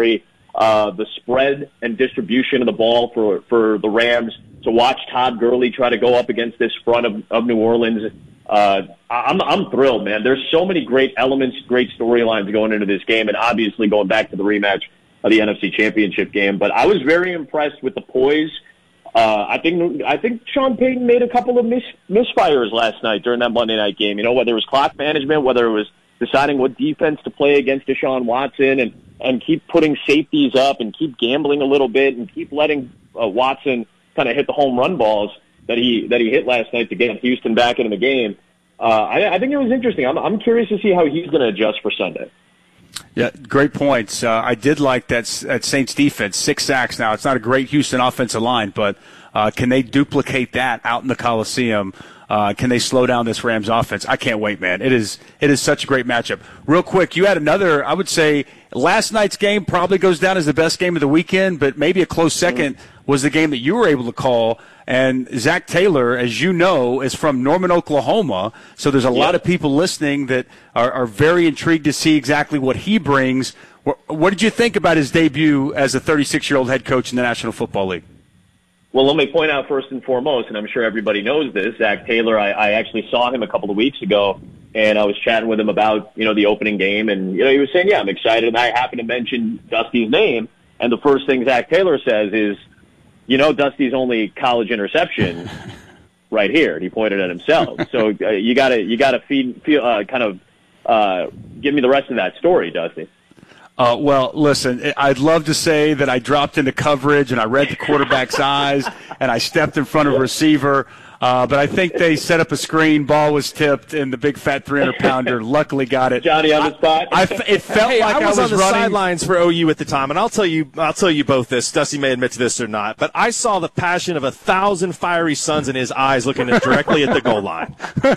uh, the spread and distribution of the ball for, for the Rams, to watch Todd Gurley try to go up against this front of, of New Orleans. Uh, I'm, I'm thrilled, man. There's so many great elements, great storylines going into this game, and obviously going back to the rematch of the N F C Championship game. But I was very impressed with the poise. Uh, I think I think Sean Payton made a couple of mis- misfires last night during that Monday night game. You know, whether it was clock management, whether it was deciding what defense to play against Deshaun Watson, and, and keep putting safeties up and keep gambling a little bit and keep letting uh, Watson kind of hit the home run balls that he that he hit last night to get Houston back into the game. Uh, I, I think it was interesting. I'm, I'm curious to see how he's going to adjust for Sunday. Yeah, great points. Uh, I did like that, that Saints defense, six sacks now. It's not a great Houston offensive line, but uh, can they duplicate that out in the Coliseum? Uh, can they slow down this Rams offense? I can't wait, man. It is it is such a great matchup. Real quick, you had another, I would say, last night's game probably goes down as the best game of the weekend, but maybe a close second was the game that you were able to call. And Zach Taylor, as you know, is from Norman, Oklahoma, so there's a yeah. lot of people listening that are, are very intrigued to see exactly what he brings. What, what did you think about his debut as a thirty-six-year-old head coach in the National Football League? Well, let me point out first and foremost, and I'm sure everybody knows this, Zach Taylor, I, I actually saw him a couple of weeks ago, and I was chatting with him about, you know, the opening game, and, you know, he was saying, yeah, I'm excited, and I happened to mention Dusty's name, and the first thing Zach Taylor says is, you know, Dusty's only college interception right here, and he pointed at himself. So uh, you gotta, you gotta feed, feel, uh, kind of, uh, give me the rest of that story, Dusty. Uh, well, listen, I'd love to say that I dropped into coverage and I read the quarterback's eyes and I stepped in front of a receiver, uh, but I think they set up a screen, ball was tipped, and the big fat three hundred pounder luckily got it. Johnny on the spot. I, I, it felt hey, like I was, I was on the running. sidelines for O U at the time, and I'll tell you, I'll tell you both this. Dusty may admit to this or not, but I saw the passion of a thousand fiery suns in his eyes, looking directly at the goal line,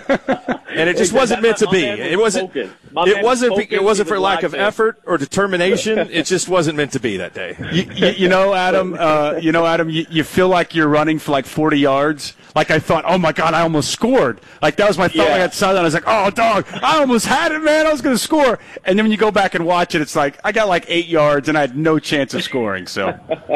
and it just wasn't meant to be. It wasn't. It wasn't. It wasn't for lack of effort or determination. It just wasn't meant to be that day. You, you, you know, Adam. Uh, you know, Adam. You, you feel like you're running for like forty yards. Like I thought, oh my God, I almost scored. Like that was my thought. Yeah. I got sideline. I was like, oh dog, I almost had it, man. I was going to score. And then when you go back and watch it, it's like I got like eight yards and I had no chance of scoring. So,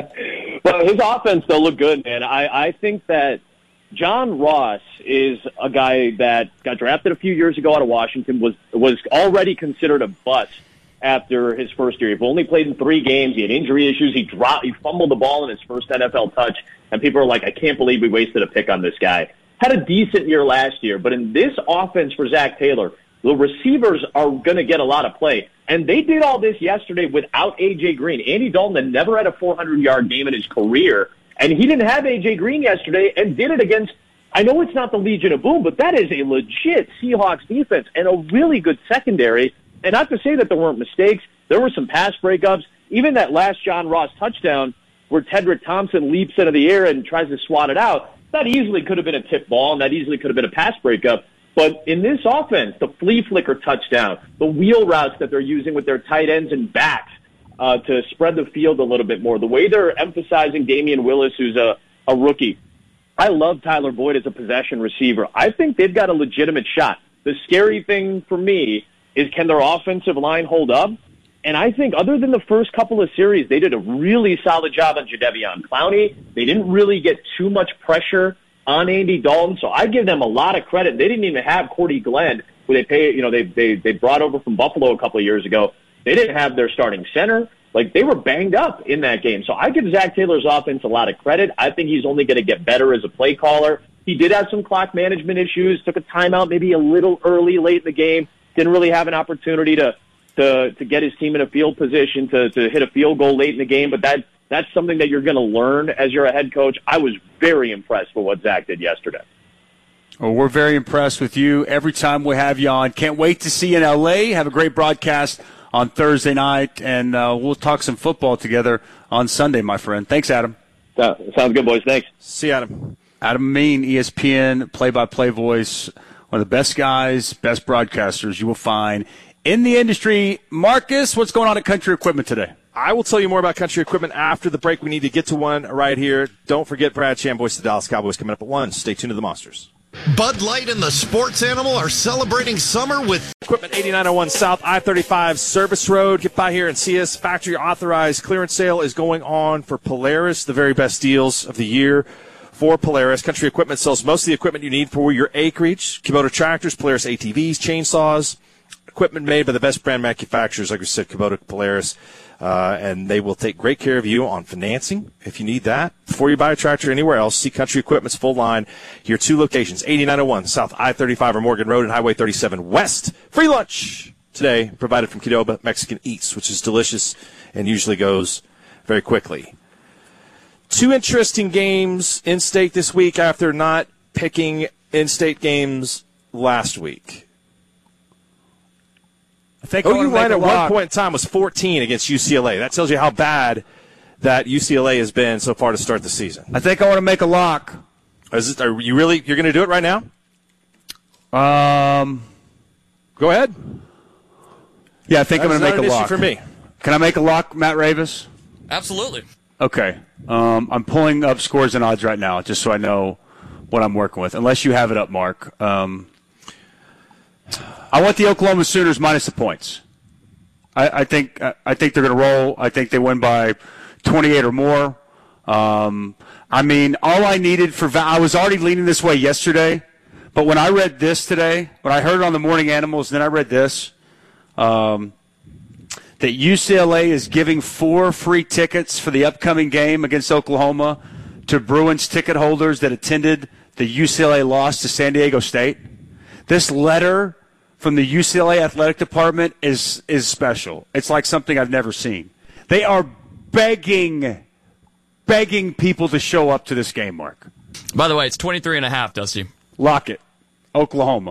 well, his offense though looked good, man. I, I think that John Ross is a guy that got drafted a few years ago out of Washington. was was already considered a bust after his first year. He only played in three games. He had injury issues. He dropped. He fumbled the ball in his first N F L touch. And people are like, I can't believe we wasted a pick on this guy. Had a decent year last year, but in this offense for Zach Taylor, the receivers are going to get a lot of play. And they did all this yesterday without A J Green. Andy Dalton had never had a four hundred yard game in his career, and he didn't have A J Green yesterday and did it against, I know it's not the Legion of Boom, but that is a legit Seahawks defense and a really good secondary. And not to say that there weren't mistakes. There were some pass breakups. Even that last John Ross touchdown where Tedrick Thompson leaps into the air and tries to swat it out, that easily could have been a tip ball, and that easily could have been a pass breakup. But in this offense, the flea flicker touchdown, the wheel routes that they're using with their tight ends and backs uh, to spread the field a little bit more, the way they're emphasizing Damian Willis, who's a, a rookie. I love Tyler Boyd as a possession receiver. I think they've got a legitimate shot. The scary thing for me is, can their offensive line hold up? And I think other than the first couple of series, they did a really solid job on Jadeveon Clowney. They didn't really get too much pressure on Andy Dalton, so I give them a lot of credit. They didn't even have Cordy Glenn, who they pay, you know, they they they brought over from Buffalo a couple of years ago. They didn't have their starting center. Like, they were banged up in that game. So I give Zach Taylor's offense a lot of credit. I think he's only going to get better as a play caller. He did have some clock management issues, took a timeout maybe a little early late in the game, didn't really have an opportunity to to to get his team in a field position to, to hit a field goal late in the game, but that that's something that you're going to learn as you're a head coach. I was very impressed with what Zach did yesterday. Well, we're very impressed with you every time we have you on. Can't wait to see you in L A. Have a great broadcast on Thursday night, and uh, we'll talk some football together on Sunday, my friend. Thanks, Adam. Uh, sounds good, boys. Thanks. See you, Adam. Adam Amin, E S P N play-by-play voice, one of the best guys, best broadcasters you will find in the industry. Marcus, what's going on at Country Equipment today? I will tell you more about Country Equipment after the break. We need to get to one right here. Don't forget Brad Sham, voice of the Dallas Cowboys, coming up at one. Stay tuned to the Monsters. Bud Light and the Sports Animal are celebrating summer with Equipment eighty-nine oh one South I thirty-five Service Road. Get by here and see us. Factory authorized clearance sale is going on for Polaris, the very best deals of the year for Polaris. Country Equipment sells most of the equipment you need for your acreage. Kubota tractors, Polaris A T Vs, chainsaws, equipment made by the best brand manufacturers, like we said, Kubota, Polaris. Uh, and they will take great care of you on financing if you need that. Before you buy a tractor anywhere else, see Country Equipment's full line. Your two locations, eighty-nine oh one South I thirty-five or Morgan Road and Highway thirty-seven West. Free lunch today provided from Qdoba Mexican Eats, which is delicious and usually goes very quickly. Two interesting games in-state this week after not picking in-state games last week. I think O U line at one point in time was fourteen against U C L A. That tells you how bad that U C L A has been so far to start the season. I think I want to make a lock. Is it, are you really you're going to do it right now? Um, Go ahead. Yeah, I think That's I'm going to make a issue lock. for me. Can I make a lock, Matt Ravis? Absolutely. Okay. Um, I'm pulling up scores and odds right now just so I know what I'm working with, unless you have it up, Mark. Um, I want the Oklahoma Sooners minus the points. I, I think I think they're going to roll. I think they win by twenty-eight or more. Um, I mean, all I needed for – I was already leaning this way yesterday, but when I read this today, when I heard it on the Morning Animals, then I read this, um, that U C L A is giving four free tickets for the upcoming game against Oklahoma to Bruins ticket holders that attended the U C L A loss to San Diego State. This letter from the U C L A athletic department is is special. It's like something I've never seen. They are begging, begging people to show up to this game, Mark. By the way, it's twenty-three and a half, Dusty. Lock it. Oklahoma.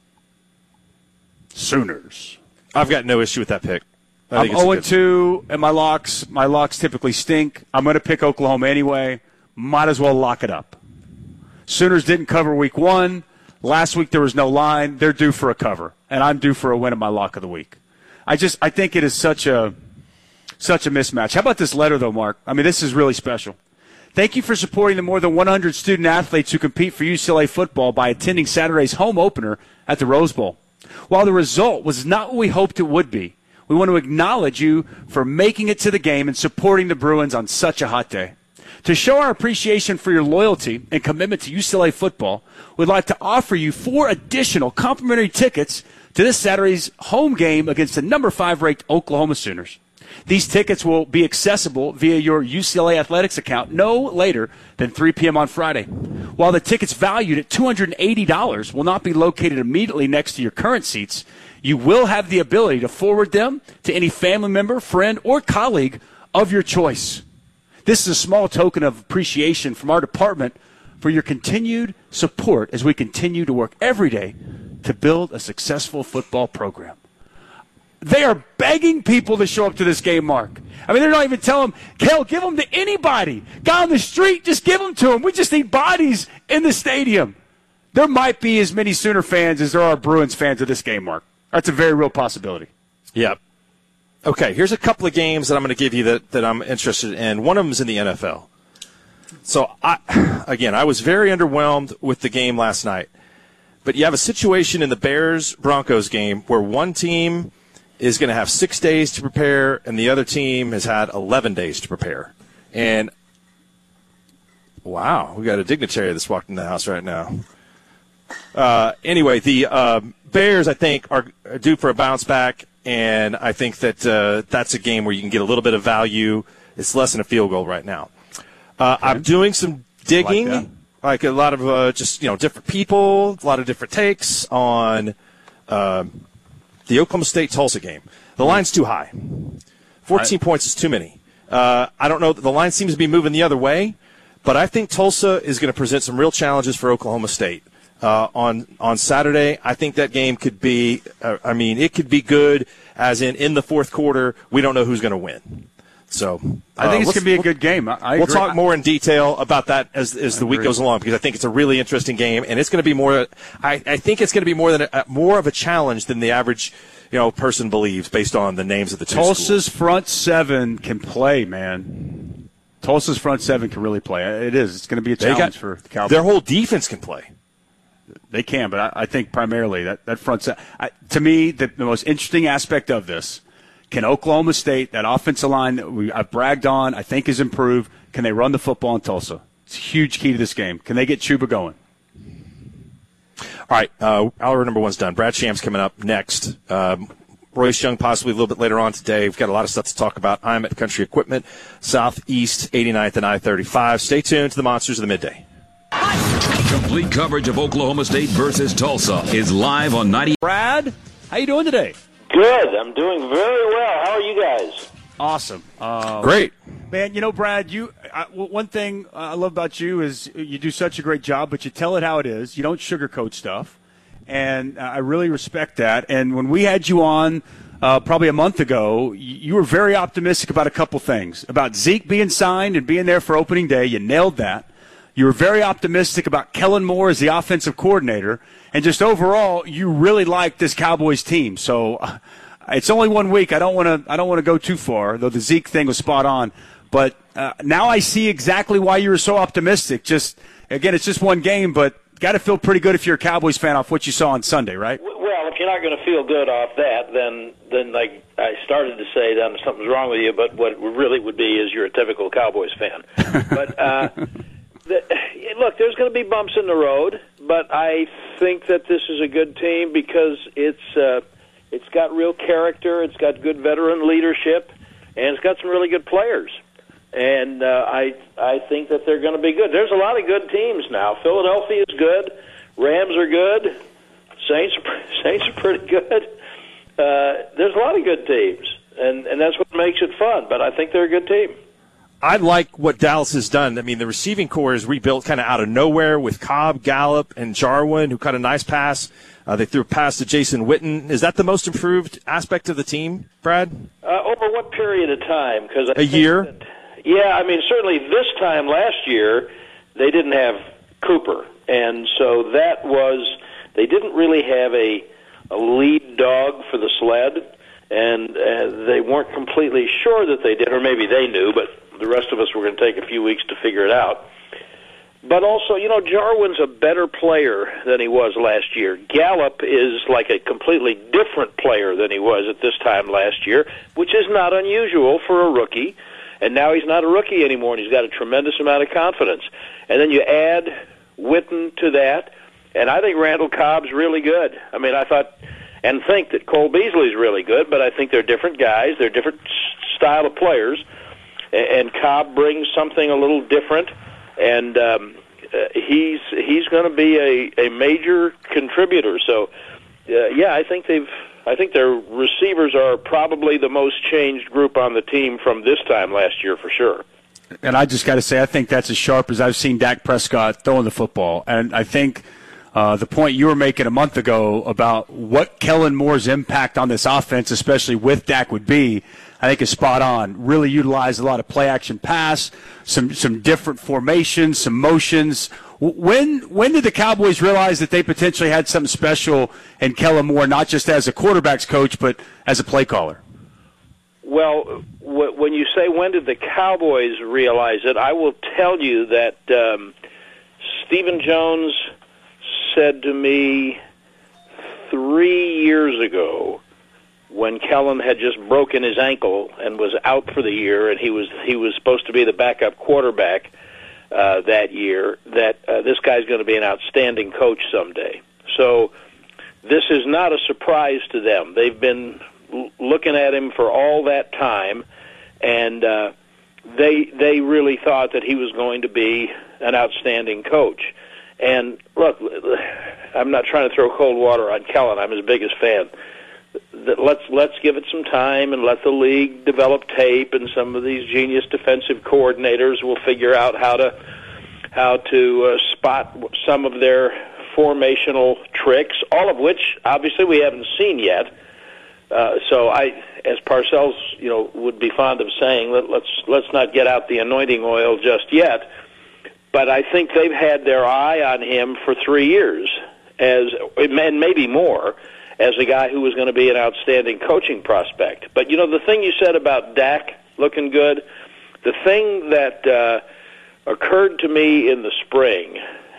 Sooners. I've got no issue with that pick. I I'm think it's oh a and two, and my locks, my locks typically stink. I'm going to pick Oklahoma anyway. Might as well lock it up. Sooners didn't cover week one. Last week there was no line. They're due for a cover, and I'm due for a win in my lock of the week. I just I think it is such a such a mismatch. How about this letter, though, Mark? I mean, this is really special. Thank you for supporting the more than one hundred student athletes who compete for U C L A football by attending Saturday's home opener at the Rose Bowl. While the result was not what we hoped it would be, we want to acknowledge you for making it to the game and supporting the Bruins on such a hot day. To show our appreciation for your loyalty and commitment to U C L A football, we'd like to offer you four additional complimentary tickets to this Saturday's home game against the number five ranked Oklahoma Sooners. These tickets will be accessible via your U C L A Athletics account no later than three p.m. on Friday. While the tickets valued at two hundred eighty dollars will not be located immediately next to your current seats, you will have the ability to forward them to any family member, friend, or colleague of your choice. This is a small token of appreciation from our department for your continued support as we continue to work every day to build a successful football program. They are begging people to show up to this game, Mark. I mean, they're not even telling them, hell, give them to anybody. Guy on the street, just give them to them. We just need bodies in the stadium. There might be as many Sooner fans as there are Bruins fans of this game, Mark. That's a very real possibility. Yep. Okay, here's a couple of games that I'm going to give you that, that I'm interested in. One of them is in the N F L. So, I, again, I was very underwhelmed with the game last night. But you have a situation in the Bears-Broncos game where one team is going to have six days to prepare and the other team has had eleven days to prepare. And, wow, we got a dignitary that's walked in the house right now. Uh, anyway, the uh, Bears, I think, are due for a bounce back. And I think that uh, that's a game where you can get a little bit of value. It's less than a field goal right now. Uh, okay. I'm doing some digging, like, like a lot of uh, just, you know, different people, a lot of different takes on uh, the Oklahoma State-Tulsa game. The line's too high. fourteen I, points is too many. Uh, I don't know. The line seems to be moving the other way, but I think Tulsa is going to present some real challenges for Oklahoma State. Uh, on on Saturday, I think that game could be, uh, I mean, it could be good, as in in the fourth quarter, we don't know who's going to win. So uh, I think it's going to be a good game. I, I we'll agree. talk more in detail about that as as the week goes along, because I think it's a really interesting game, and it's going to be more. I, I think it's going to be more than a, more of a challenge than the average, you know, person believes based on the names of the two Tulsa's schools. Front seven can play, man. Tulsa's front seven can really play. It is. It's going to be a challenge got, for the Cowboys. Their whole defense can play. They can, but I, I think primarily that, that front side. I, to me, the, the most interesting aspect of this, can Oklahoma State, that offensive line that we, I've bragged on, I think has improved, can they run the football in Tulsa? It's a huge key to this game. Can they get Chuba going? All right, uh, hour number one's done. Brad Sham's coming up next. Um, Royce Young possibly a little bit later on today. We've got a lot of stuff to talk about. I'm at Country Equipment, Southeast eighty-ninth and I thirty-five. Stay tuned to the Monsters of the Midday. Complete coverage of Oklahoma State versus Tulsa is live on ninety. Brad, how you doing today? Good. I'm doing very well. How are you guys? Awesome. Uh, Great. Man, you know, Brad, you I, one thing I love about you is you do such a great job, but you tell it how it is. You don't sugarcoat stuff, and I really respect that. And when we had you on uh, probably a month ago, you were very optimistic about a couple things. About Zeke being signed and being there for opening day. You nailed that. You were very optimistic about Kellen Moore as the offensive coordinator. And just overall, you really like this Cowboys team. So uh, it's only one week. I don't want to I don't want to go too far, though the Zeke thing was spot on. But uh, now I see exactly why you were so optimistic. Just, again, it's just one game, but got to feel pretty good if you're a Cowboys fan off what you saw on Sunday, right? Well, if you're not going to feel good off that, then, then like I started to say, then something's wrong with you, but what it really would be is you're a typical Cowboys fan. But, uh, the, look, there's going to be bumps in the road, but I think that this is a good team because it's uh, it's got real character, it's got good veteran leadership, and it's got some really good players. And uh, I I think that they're going to be good. There's a lot of good teams now. Philadelphia is good. Rams are good. Saints Saints are pretty good. Uh, there's a lot of good teams, and, and that's what makes it fun. But I think they're a good team. I like what Dallas has done. I mean, the receiving core is rebuilt kind of out of nowhere with Cobb, Gallup, and Jarwin, who caught a nice pass. Uh, they threw a pass to Jason Witten. Is that the most improved aspect of the team, Brad? Uh, over what period of time? Because a year. That, yeah, I mean, certainly this time last year they didn't have Cooper, and so that was they didn't really have a a lead dog for the sled, and uh, they weren't completely sure that they did, or maybe they knew, but the rest of us were going to take a few weeks to figure it out. But also, you know, Jarwin's a better player than he was last year. Gallup is like a completely different player than he was at this time last year, which is not unusual for a rookie. And now he's not a rookie anymore, and he's got a tremendous amount of confidence. And then you add Witten to that, and I think Randall Cobb's really good. I mean, I thought and think that Cole Beasley's really good, but I think they're different guys. They're different style of players. And Cobb brings something a little different, and um, uh, he's he's going to be a, a major contributor. So, uh, yeah, I think they've I think their receivers are probably the most changed group on the team from this time last year for sure. And I just got to say, I think that's as sharp as I've seen Dak Prescott throwing the football. And I think uh, the point you were making a month ago about what Kellen Moore's impact on this offense, especially with Dak, would be, I think is spot on. Really utilized a lot of play-action pass, some some different formations, some motions. When when did the Cowboys realize that they potentially had something special in Kellen Moore, not just as a quarterback's coach, but as a play caller? Well, w- when you say when did the Cowboys realize it, I will tell you that um, Stephen Jones said to me three years ago, when Kellen had just broken his ankle and was out for the year, and he was he was supposed to be the backup quarterback uh, that year, that uh, this guy's going to be an outstanding coach someday. So this is not a surprise to them. They've been l- looking at him for all that time, and uh, they they really thought that he was going to be an outstanding coach. And look, I'm not trying to throw cold water on Kellen. I'm his biggest fan. Let's let's give it some time and let the league develop tape, and some of these genius defensive coordinators will figure out how to how to uh, spot some of their formational tricks, all of which obviously we haven't seen yet. Uh, so I, as Parcells, you know, would be fond of saying, let, let's let's not get out the anointing oil just yet. But I think they've had their eye on him for three years, as and maybe more, as a guy who was going to be an outstanding coaching prospect. But, you know, the thing you said about Dak looking good, the thing that uh, occurred to me in the spring,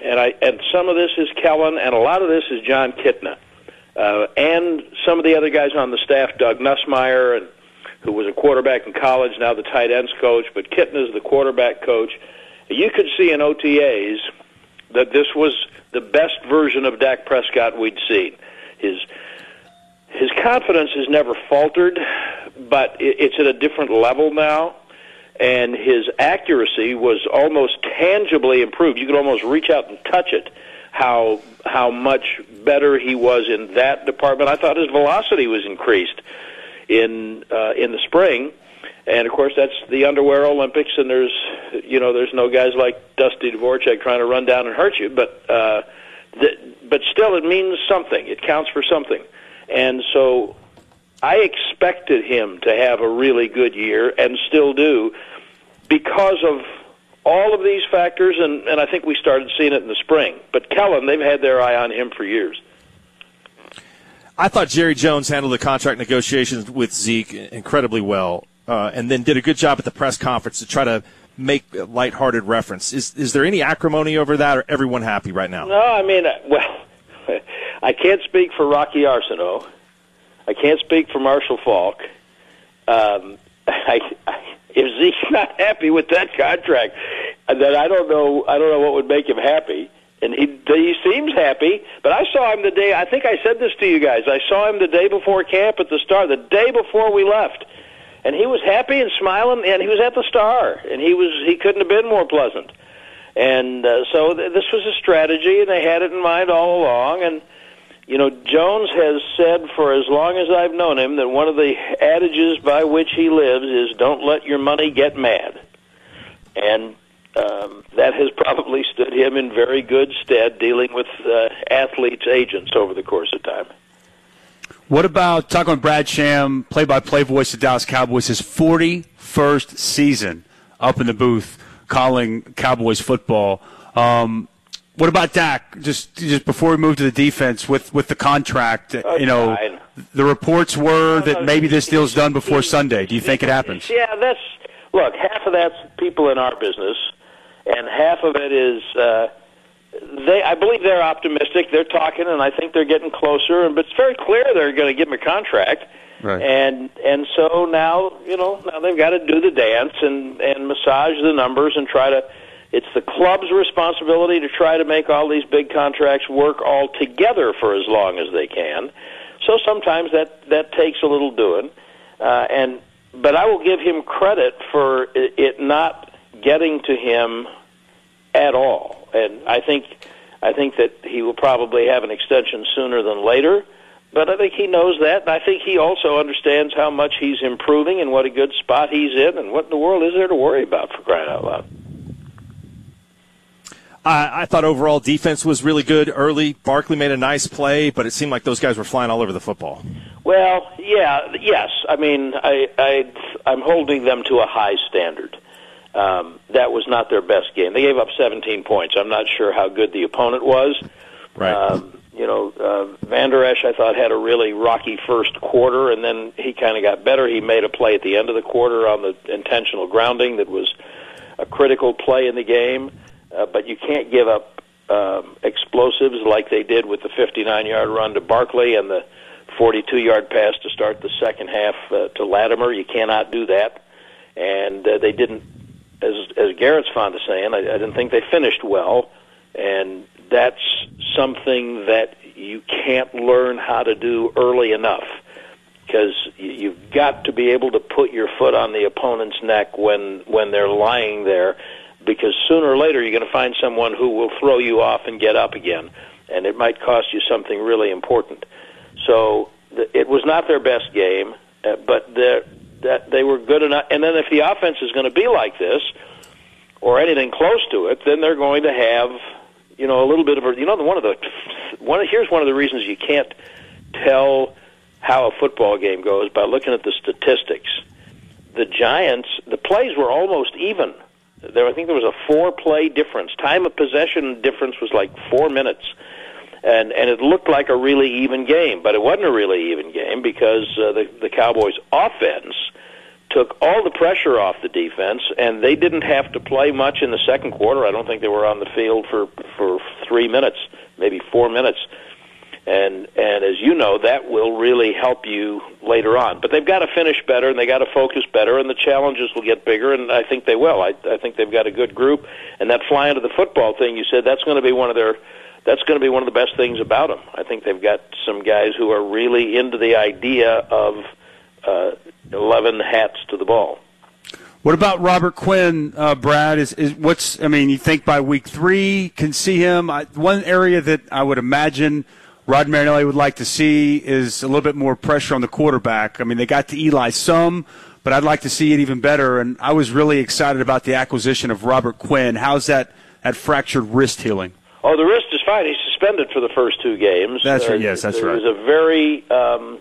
and I and some of this is Kellen, and a lot of this is John Kitna, uh, and some of the other guys on the staff, Doug Nussmeier, and who was a quarterback in college, now the tight ends coach, but Kitna's the quarterback coach. You could see in O T As that this was the best version of Dak Prescott we'd seen. His his confidence has never faltered, but it's at a different level now. And his accuracy was almost tangibly improved. You could almost reach out and touch it, how how much better he was in that department. I thought his velocity was increased in uh, in the spring. And, of course, that's the underwear Olympics, and there's, you know, there's no guys like Dusty Dvorak trying to run down and hurt you. But, uh, th- but still, it means something. It counts for something. And so I expected him to have a really good year, and still do, because of all of these factors, and, and I think we started seeing it in the spring. But Kellen, they've had their eye on him for years. I thought Jerry Jones handled the contract negotiations with Zeke incredibly well, uh, and then did a good job at the press conference to try to make a lighthearted reference. Is is there any acrimony over that, or everyone happy right now? No, I mean, well, I can't speak for Rocky Arsenault. I can't speak for Marshall Faulk. Um, I, I, if Zeke's not happy with that contract, then I don't know. I don't know what would make him happy. And he he seems happy. But I saw him the day. I think I said this to you guys. I saw him the day before camp at the Star, the day before we left, and he was happy and smiling. And he was at the Star, and he was he couldn't have been more pleasant. And uh, so th- this was a strategy, and they had it in mind all along. And you know, Jones has said for as long as I've known him that one of the adages by which he lives is "Don't let your money get mad," and um, that has probably stood him in very good stead dealing with uh, athletes' agents over the course of time. What about talking with Brad Sham, play-by-play voice of the Dallas Cowboys, his forty-first season up in the booth calling Cowboys football? Um, what about Dak? Just just before we move to the defense with, with the contract, Oh, you know, fine. the reports were No, that no, maybe this he- deal's done before he- Sunday. Do you think it happens? Yeah, that's look. Half of that's people in our business, and half of it is uh, they. I believe they're optimistic. They're talking, and I think they're getting closer. But it's very clear they're going to give him a contract. Right. And and so now you know now they've got to do the dance and and massage the numbers and try to. It's the club's responsibility to try to make all these big contracts work all together for as long as they can. So sometimes that, that takes a little doing. Uh, and but I will give him credit for it, it not getting to him at all. And I think I think that he will probably have an extension sooner than later. But I think he knows that, and I think he also understands how much he's improving and what a good spot he's in, and what in the world is there to worry about, for crying out loud. I, I thought overall defense was really good early. Barkley made a nice play, but it seemed like those guys were flying all over the football. Well, yeah, yes. I mean, I, I, I'm holding them to a high standard. Um, that was not their best game. They gave up seventeen points. I'm not sure how good the opponent was. Right. Um, you know, uh, Van Der Esch, I thought, had a really rocky first quarter, and then he kind of got better. He made a play at the end of the quarter on the intentional grounding that was a critical play in the game. Uh, but you can't give up um, explosives like they did with the fifty-nine-yard run to Barkley and the forty-two-yard pass to start the second half uh, to Latimer. You cannot do that. And uh, they didn't, as as Garrett's fond of saying, I, I didn't think they finished well. And that's something that you can't learn how to do early enough, because you've got to be able to put your foot on the opponent's neck when when they're lying there, because sooner or later you're going to find someone who will throw you off and get up again, and it might cost you something really important. So th- it was not their best game, uh, but that they were good enough. And then if the offense is going to be like this, or anything close to it, then they're going to have, you know, a little bit of a, you know, one of the, one of, here's one of the reasons you can't tell how a football game goes by looking at the statistics. The Giants, the plays were almost even. There, I think there was a four-play difference. Time of possession difference was like four minutes. And and it looked like a really even game, but it wasn't a really even game because uh, the, the Cowboys' offense took all the pressure off the defense, and they didn't have to play much in the second quarter. I don't think they were on the field for for three minutes, maybe four minutes. And and as you know, that will really help you later on. But they've got to finish better, and they got to focus better, and the challenges will get bigger, and I think they will. I, I think they've got a good group, and that fly into the football thing you said, that's going to be one of their that's going to be one of the best things about them. I think they've got some guys who are really into the idea of uh, eleven hats to the ball. What about Robert Quinn, uh, Brad? Is, is what's I mean, you think by week three can see him. I, one area that I would imagine Rod Marinelli would like to see is a little bit more pressure on the quarterback. I mean, they got to Eli some, but I'd like to see it even better. And I was really excited about the acquisition of Robert Quinn. How's that, that fractured wrist healing? Oh, the wrist is fine. He's suspended for the first two games. That's right. Uh, yes, that's there right. It was a very um,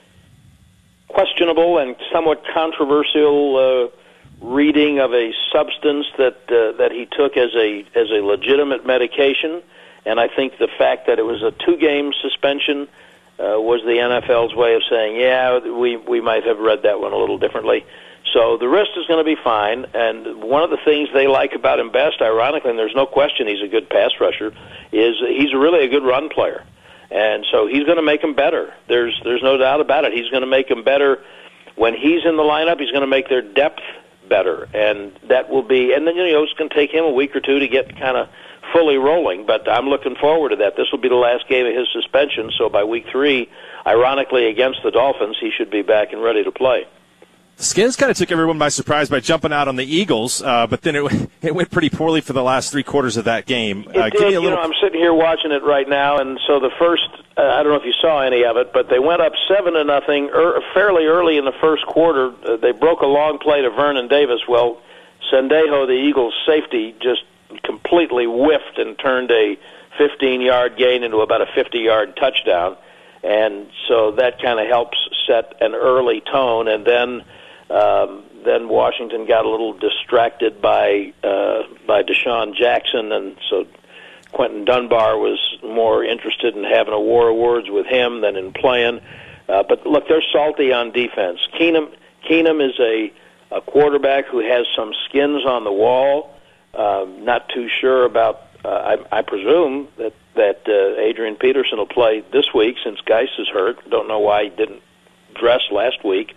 questionable and somewhat controversial uh, reading of a substance that uh, that he took as a as a legitimate medication. And I think the fact that it was a two-game suspension uh, was the N F L's way of saying, yeah, we we might have read that one a little differently. So the wrist is going to be fine. And one of the things they like about him best, ironically, and there's no question he's a good pass rusher, is he's really a good run player. And so he's going to make him better. There's there's no doubt about it. He's going to make him better when he's in the lineup. He's going to make their depth better. And that will be, and then, you know, it's going to take him a week or two to get kind of fully rolling, but I'm looking forward to that. This will be the last game of his suspension, so by week three, ironically against the Dolphins, he should be back and ready to play. Skins kind of took everyone by surprise by jumping out on the Eagles, uh, but then it it went pretty poorly for the last three quarters of that game. It Uh, did. give me a You little... know, I'm sitting here watching it right now, and so the first, uh, I don't know if you saw any of it, but they went up seven to nothing er, fairly early in the first quarter. Uh, they broke a long play to Vernon Davis. Well, Sendejo, the Eagles' safety, just completely whiffed and turned a fifteen-yard gain into about a fifty-yard touchdown. And so that kind of helps set an early tone. And then um, then Washington got a little distracted by uh, by Deshaun Jackson, and so Quentin Dunbar was more interested in having a war of words with him than in playing. Uh, but, look, they're salty on defense. Keenum, Keenum is a, a quarterback who has some skins on the wall. Uh, not too sure about, uh, I, I presume that, that uh, Adrian Peterson will play this week since Geis is hurt. Don't know why he didn't dress last week.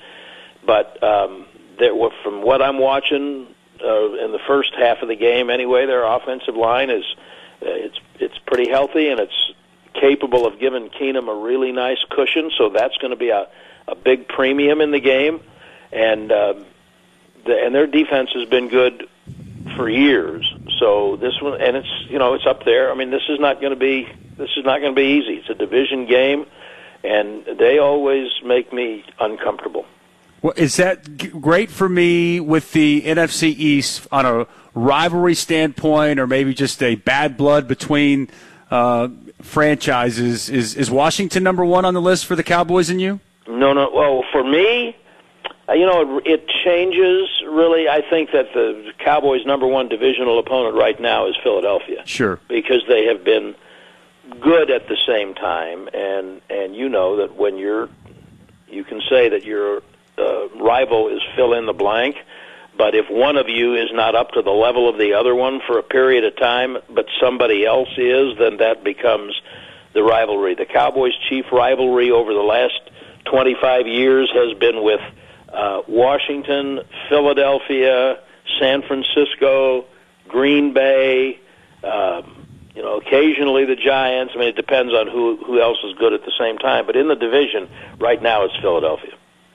But um, there, from what I'm watching uh, in the first half of the game anyway, their offensive line is uh, it's it's pretty healthy, and it's capable of giving Keenum a really nice cushion, so that's going to be a, a big premium in the game. And, uh, the, and their defense has been good for years. So this one, and it's, you know, it's up there. I mean, this is not going to be, this is not going to be easy. It's a division game, and they always make me uncomfortable. Well, is that g- great for me with the N F C East on a rivalry standpoint, or maybe just a bad blood between uh, franchises? Is is Washington number one on the list for the Cowboys and you? No, no. Well, for me, you know, it, it changes, really. I think that the Cowboys' number one divisional opponent right now is Philadelphia. Sure. Because they have been good at the same time. And, and you know that when you're, you can say that your uh, rival is fill in the blank, but if one of you is not up to the level of the other one for a period of time, but somebody else is, then that becomes the rivalry. The Cowboys' chief rivalry over the last twenty-five years has been with Uh, Washington, Philadelphia, San Francisco, Green Bay, um, you know, occasionally the Giants. I mean, it depends on who who else is good at the same time. But in the division, right now, it's Philadelphia.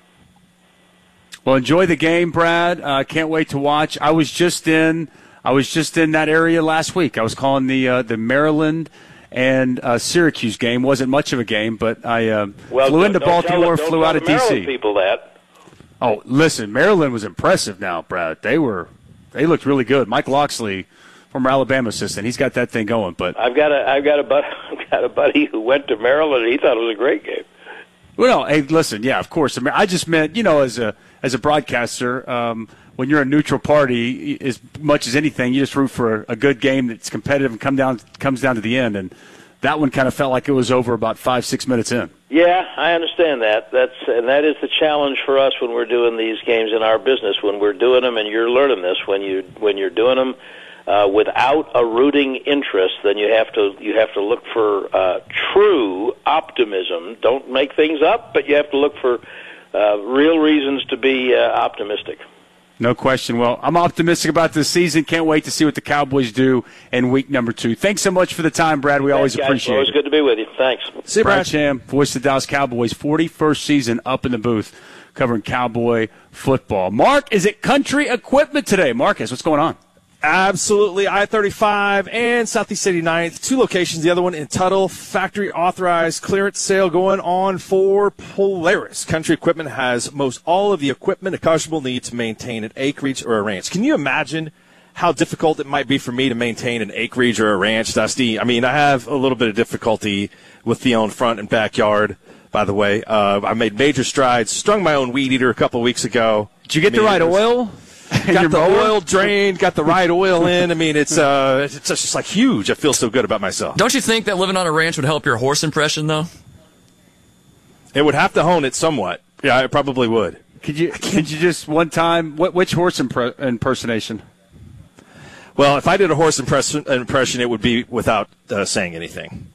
Well, enjoy the game, Brad. Uh, can't wait to watch. I was just in I was just in that area last week. I was calling the uh, the Maryland and uh, Syracuse game. Wasn't much of a game, but I uh, well, flew into Baltimore, tell, flew out of D C. People that. Oh, listen, Maryland was impressive now, Brad. They were, they looked really good. Mike Loxley, former Alabama assistant, he's got that thing going. But I've got a, I've got a buddy, I've got a buddy who went to Maryland, and he thought it was a great game. Well, no, hey, listen, yeah, of course. I just meant, you know, as a as a broadcaster, um, when you're a neutral party, as much as anything, you just root for a, a good game that's competitive and come down comes down to the end. And that one kind of felt like it was over about five, six minutes in. Yeah, I understand that. That's and that is the challenge for us when we're doing these games in our business. When we're doing them, and you're learning this when you when you're doing them uh, without a rooting interest, then you have to you have to look for uh, true optimism. Don't make things up, but you have to look for uh, real reasons to be uh, optimistic. No question. Well, I'm optimistic about this season. Can't wait to see what the Cowboys do in week number two. Thanks so much for the time, Brad. We Thanks, always guys. appreciate Always it. good to be with you. Thanks. See you, Brad Brad. Sham, voice of the Dallas Cowboys, forty-first season up in the booth covering Cowboy football. Mark is at Country Equipment today. Marcus, what's going on? Absolutely. I thirty-five and Southeast eighty-ninth. Two locations. The other one in Tuttle. Factory authorized clearance sale going on for Polaris. Country Equipment has most all of the equipment a customer will need to maintain an acreage or a ranch. Can you imagine how difficult it might be for me to maintain an acreage or a ranch, Dusty? I mean, I have a little bit of difficulty with the own front and backyard, by the way. Uh, I made major strides. Strung my own weed eater a couple of weeks ago. Did you get I mean, the right it was- oil? Got the oil drained, got the right oil in. I mean, it's uh, it's just, just like huge. I feel so good about myself. Don't you think that living on a ranch would help your horse impression, though? It would have to hone it somewhat. Yeah, it probably would. Could you could you just one time, what, which horse impre- impersonation? Well, if I did a horse impression, impression it would be without uh, saying anything.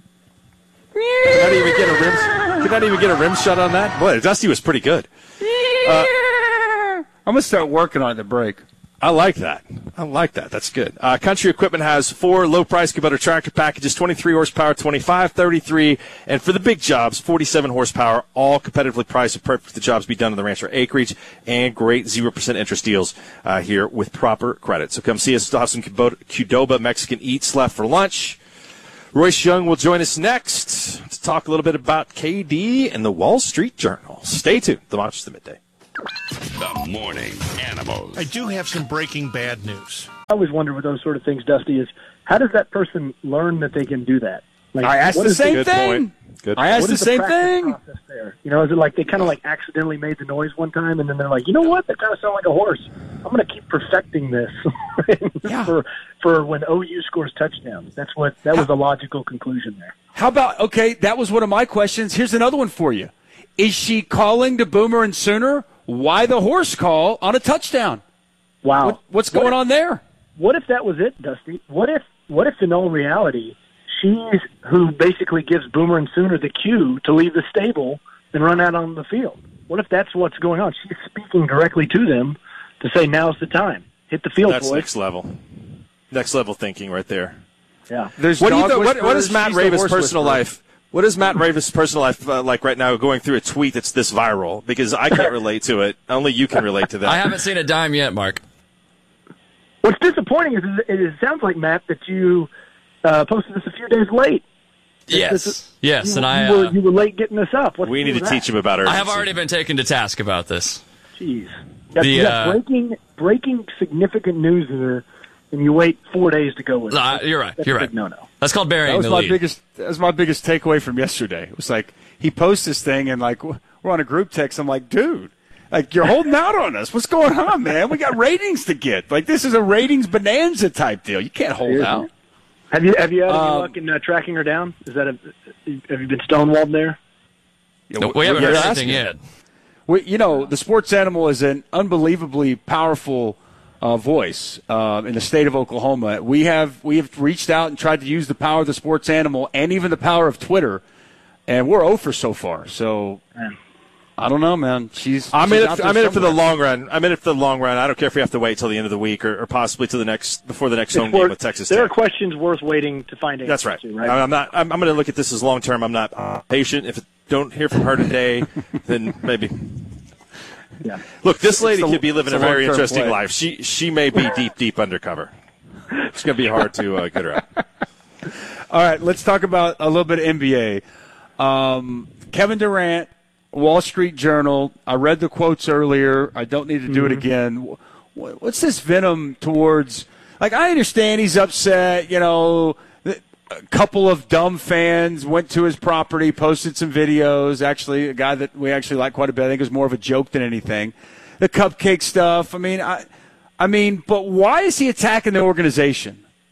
Could not even get a rim. Could not even get a rim shot on that. Boy, Dusty was pretty good. Uh, I'm going to start working on the break. I like that. I like that. That's good. Uh, Country Equipment has four low-price Kubota tractor packages, twenty-three horsepower, twenty-five, thirty-three, and for the big jobs, forty-seven horsepower, all competitively priced and perfect for the jobs to be done on the ranch or acreage, and great zero percent interest deals uh, here with proper credit. So come see us. Still have some Qdoba Mexican eats left for lunch. Royce Young will join us next to talk a little bit about K D and the Wall Street Journal. Stay tuned. The Monsters of the Midday. The Morning Animals. I do have some breaking bad news. I always wonder with those sort of things, Dusty, is how does that person learn that they can do that? Like, I asked what the is same Good thing. point. Good I asked what the is same practice thing. process there? You know, is it like they kind of like accidentally made the noise one time, and then they're like, you know what, that kind of sounds like a horse. I'm going to keep perfecting this Yeah. for for when O U scores touchdowns. That's what that was a logical conclusion there. How about, okay, that was one of my questions. Here's another one for you. Is she calling to Boomer and Sooner? Why the horse call on a touchdown? Wow, What, what's What going if- on there? What if that was it, Dusty? What if what if in all reality she's who basically gives Boomer and Sooner the cue to leave the stable and run out on the field? What if that's what's going on? She's speaking directly to them to say, now's the time. Hit the field, That's boys. next level. Next level thinking right there. Yeah. There's What do you dog think? What, what whisperers, is Matt she's the Raven's horse personal whisperer. life? What is Matt Raven's personal life uh, like right now? Going through a tweet that's this viral because I can't relate to it. Only you can relate to that. I haven't seen a dime yet, Mark. What's disappointing is it, it sounds like, Matt, that you uh, posted this a few days late. Yes. This- Yes, you, and I you, were, uh, you were late getting this up. What's we the need deal to with teach that? him about urgency. I have already been taken to task about this. Jeez. You got, The, you got uh, breaking, breaking significant news there, and you wait four days to go with it. Uh, you're right. That's You're a right. big no-no. That's called burying That was the my lead. biggest. That was my biggest takeaway from yesterday. It was like he posts this thing and like we're on a group text. I'm like, dude, like you're holding out on us. What's going on, man? We got ratings to get. Like this is a ratings bonanza type deal. You can't hold Seriously? out. Have you have you had any Um, luck in uh, tracking her down? Is that a, have you been stonewalled there? No, we haven't You're heard asking. anything yet. We, you know, the sports animal is an unbelievably powerful uh, voice uh, in the state of Oklahoma. We have we have reached out and tried to use the power of the sports animal and even the power of Twitter, and we're oh for so far. So Man. I don't know, man. She's I'm she's in out it. there I'm in it for the somewhere. long run. I'm in it for the long run. I don't care if we have to wait till the end of the week or, or possibly to the next before the next home It's game worth- with Texas there Tech. are questions worth waiting to find answers That's right. to, right? I'm not. I'm, I'm going to look at this as long term. I'm not uh, patient. If I don't hear from her today, then maybe. Yeah. Look, this lady It's a- could be living it's a a very long-term interesting play. life. She she may be deep deep undercover. It's going to be hard to uh, get her out. All right, let's talk about a little bit of N B A. Um, Kevin Durant, Wall Street Journal. I read the quotes earlier. I don't need to do it again. Wh- What's this venom towards? Like, I understand he's upset. You know, th- a couple of dumb fans went to his property, posted some videos. Actually, a guy that we actually like quite a bit. I think it was more of a joke than anything. The cupcake stuff. I mean, I, I mean, but why is he attacking the organization?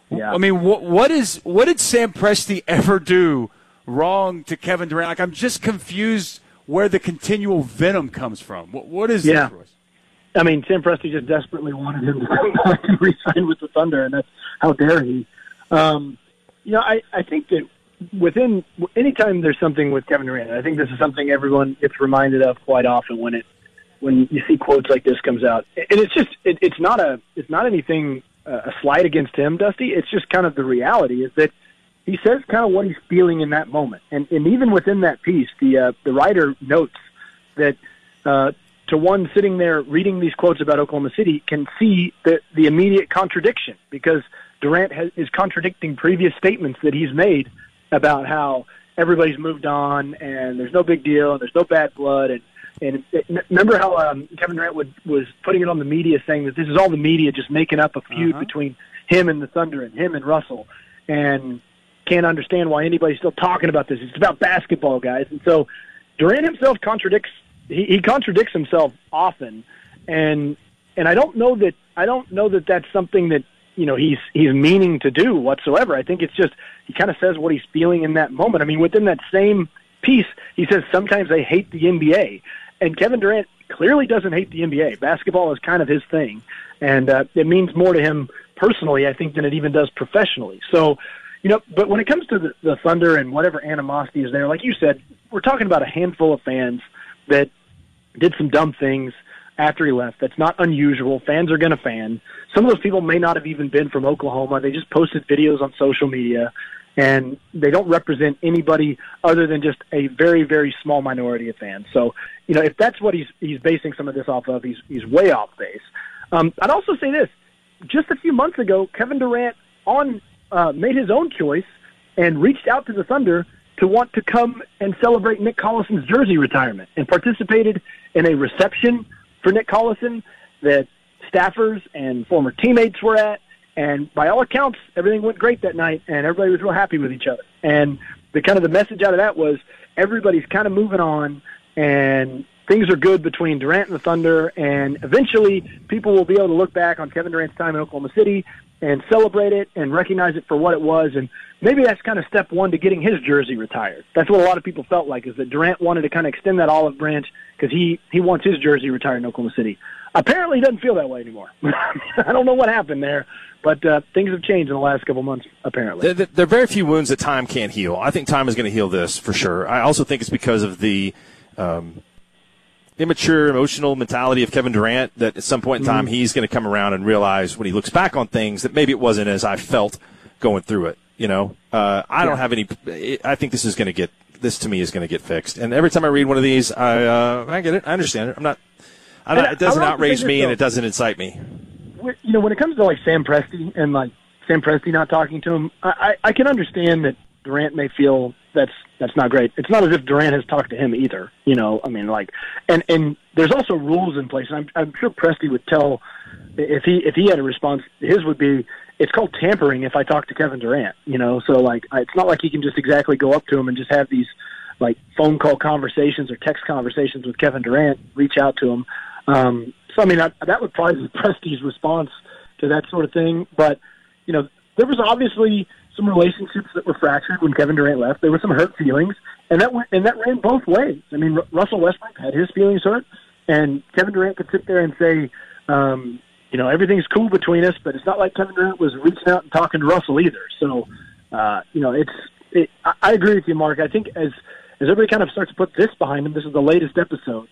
Yeah. I mean, what, what is what did Sam Presti ever do wrong to Kevin Durant? Like, I'm just confused where the continual venom comes from. What, what is yeah. that, Royce? I mean, Sam Presti just desperately wanted him to come back and re-sign with the Thunder, and that's how dare he. Um, you know, I, I think that within anytime there's something with Kevin Durant, I think this is something everyone gets reminded of quite often when it when you see quotes like this comes out, and it's just it, it's not a it's not anything uh, a slight against him, Dusty. It's just kind of the reality is that he says kind of what he's feeling in that moment, and and even within that piece, the uh, the writer notes that uh, to one sitting there reading these quotes about Oklahoma City can see the the immediate contradiction because Durant has, is contradicting previous statements that he's made about how everybody's moved on and there's no big deal and there's no bad blood and. And remember how um, Kevin Durant would, was putting it on the media saying that this is all the media just making up a feud uh-huh. between him and the Thunder and him and Russell and can't understand why anybody's still talking about this. It's about basketball, guys. And so Durant himself contradicts he, he contradicts himself often. And and I don't know that I don't know that that's something that, you know, he's he's meaning to do whatsoever. I think it's just he kind of says what he's feeling in that moment. I mean, within that same piece, he says sometimes I hate the N B A. And Kevin Durant clearly doesn't hate the N B A. Basketball is kind of his thing, and uh, it means more to him personally, I think, than it even does professionally. So, you know, but when it comes to the, the Thunder and whatever animosity is there, like you said, we're talking about a handful of fans that did some dumb things after he left. That's not unusual. Fans are going to fan. Some of those people may not have even been from Oklahoma. They just posted videos on social media. And they don't represent anybody other than just a very, very small minority of fans. So, you know, if that's what he's he's basing some of this off of, he's he's way off base. Um, I'd also say this: just a few months ago, Kevin Durant on uh, made his own choice and reached out to the Thunder to want to come and celebrate Nick Collison's jersey retirement, and participated in a reception for Nick Collison that staffers and former teammates were at. And by all accounts, everything went great that night, and everybody was real happy with each other. And the kind of the message out of that was everybody's kind of moving on, and things are good between Durant and the Thunder, and eventually people will be able to look back on Kevin Durant's time in Oklahoma City and celebrate it and recognize it for what it was. And maybe that's kind of step one to getting his jersey retired. That's what a lot of people felt like, is that Durant wanted to kind of extend that olive branch because he, he wants his jersey retired in Oklahoma City. Apparently he doesn't feel that way anymore. I don't know what happened there, but uh, things have changed in the last couple months, apparently. There, there are very few wounds that time can't heal. I think time is going to heal this for sure. I also think it's because of the um, immature, emotional mentality of Kevin Durant that at some point in time mm-hmm. he's going to come around and realize when he looks back on things that maybe it wasn't as I felt going through it. You know, uh, I don't yeah. have any – I think this is going to get – this to me is going to get fixed. And every time I read one of these, I uh, I get it. I understand it. I'm not – I don't, it doesn't outrage me, and it doesn't incite me. You know, when it comes to like Sam Presti and like Sam Presti not talking to him, I, I, I can understand that Durant may feel that's that's not great. It's not as if Durant has talked to him either. You know, I mean, like, and and there's also rules in place. And I'm I'm sure Presti would tell if he if he had a response. His would be it's called tampering if I talk to Kevin Durant. You know, so like it's not like he can just exactly go up to him and just have these like phone call conversations or text conversations with Kevin Durant. Reach out to him. Um, so, I mean, I, that would probably be Presti's response to that sort of thing. But, you know, there was obviously some relationships that were fractured when Kevin Durant left. There were some hurt feelings, and that went, and that ran both ways. I mean, R- Russell Westbrook had his feelings hurt, and Kevin Durant could sit there and say, um, you know, everything's cool between us, but it's not like Kevin Durant was reaching out and talking to Russell either. So, uh, you know, it's it, I, I agree with you, Mark. I think as, as everybody kind of starts to put this behind them, this is the latest episode,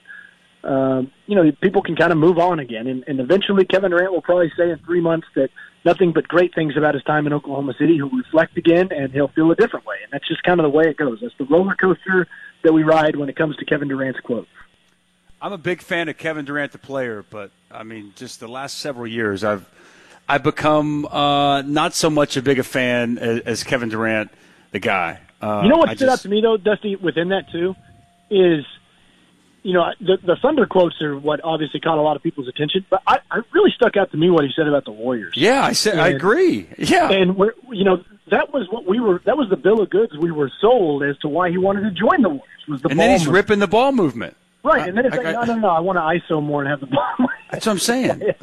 Um, you know, people can kind of move on again. And, and eventually Kevin Durant will probably say in three months that nothing but great things about his time in Oklahoma City. He'll reflect again, and he'll feel a different way. And that's just kind of the way it goes. That's the roller coaster that we ride when it comes to Kevin Durant's quotes. I'm a big fan of Kevin Durant, the player, but, I mean, just the last several years, I've I've become uh, not so much a big a fan as, as Kevin Durant, the guy. Uh, you know what I stood just, out to me, though, Dusty, within that, too, is – you know, the, the Thunder quotes are what obviously caught a lot of people's attention, but I, I really stuck out to me what he said about the Warriors. Yeah, I said, and, I agree. Yeah. And, we're, you know, that was what we were, that was the bill of goods we were sold as to why he wanted to join the Warriors. Was the and ball then he's movement. ripping the ball movement. Right, and then it's I, like, I, no, no, no, I want to I S O more and have the ball. That's what I'm saying. Like,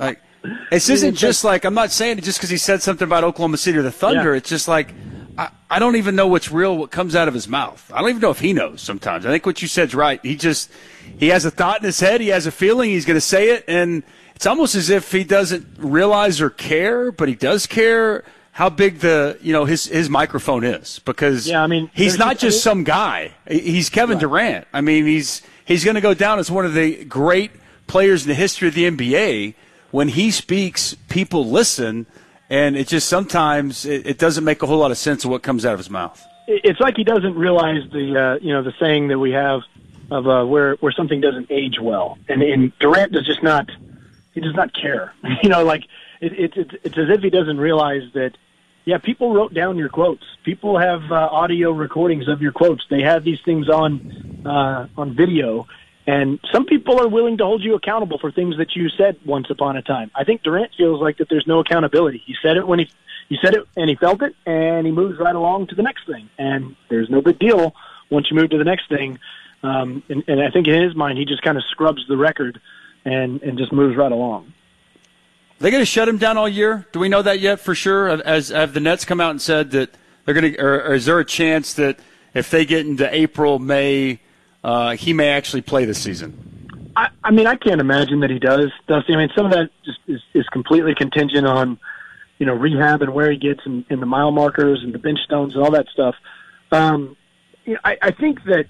This isn't just like, I'm not saying it just because he said something about Oklahoma City or the Thunder. Yeah. It's just like, I, I don't even know what's real, what comes out of his mouth. I don't even know if he knows sometimes. I think what you said's right. He just, he has a thought in his head. He has a feeling. He's going to say it. And it's almost as if he doesn't realize or care, but he does care how big the, you know, his, his microphone is. Because yeah, I mean, he's not just some guy. He's Kevin right. Durant. I mean, he's, he's going to go down as one of the great players in the history of the N B A. When he speaks, people listen, and it just sometimes it, it doesn't make a whole lot of sense of what comes out of his mouth. It's like he doesn't realize the uh, you know the saying that we have of uh, where where something doesn't age well, and, and Durant does just not he does not care. You know, like it, it, it's it's as if he doesn't realize that. Yeah, people wrote down your quotes. People have uh, audio recordings of your quotes. They have these things on uh, on video. And some people are willing to hold you accountable for things that you said once upon a time. I think Durant feels like that there's no accountability. He said it when he he said it and he felt it, and he moves right along to the next thing. And there's no big deal once you move to the next thing. Um, and, and I think in his mind, he just kind of scrubs the record and, and just moves right along. Are they going to shut him down all year? Do we know that yet for sure? As have the Nets come out and said that they're going to, or, or is there a chance that if they get into April, May, Uh, he may actually play this season? I, I mean, I can't imagine that he does, Dusty. I mean, some of that just is, is completely contingent on, you know, rehab and where he gets and, and the mile markers and the bench stones and all that stuff. Um, you know, I, I think that,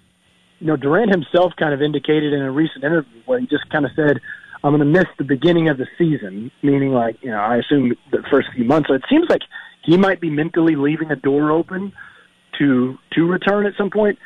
you know, Durant himself kind of indicated in a recent interview where he just kind of said, I'm going to miss the beginning of the season, meaning like, you know, I assume the first few months. So it seems like he might be mentally leaving a door open to to return at some point.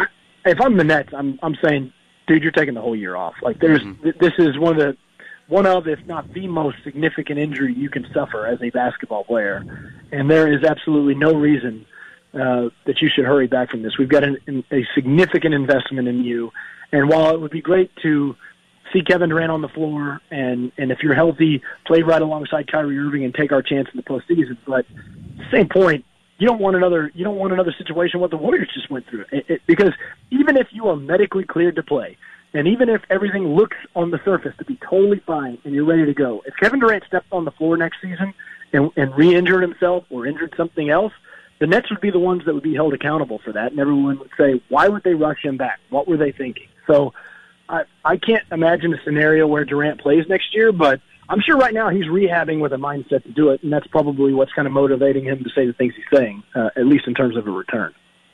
If I'm the Nets, I'm I'm saying, dude, you're taking the whole year off. Like, there's mm-hmm. this is one of the one of, if not the most significant injury you can suffer as a basketball player, and there is absolutely no reason uh, that you should hurry back from this. We've got an, a significant investment in you, and while it would be great to see Kevin Durant on the floor, and and if you're healthy, play right alongside Kyrie Irving and take our chance in the postseason, but at the same point, You don't want another. You don't want another situation what the Warriors just went through. It, it, because even if you are medically cleared to play, and even if everything looks on the surface to be totally fine and you're ready to go, if Kevin Durant stepped on the floor next season and, and re-injured himself or injured something else, the Nets would be the ones that would be held accountable for that, and everyone would say, "Why would they rush him back? What were they thinking?" So, I I can't imagine a scenario where Durant plays next year, but I'm sure right now he's rehabbing with a mindset to do it, and that's probably what's kind of motivating him to say the things he's saying, uh, at least in terms of a return.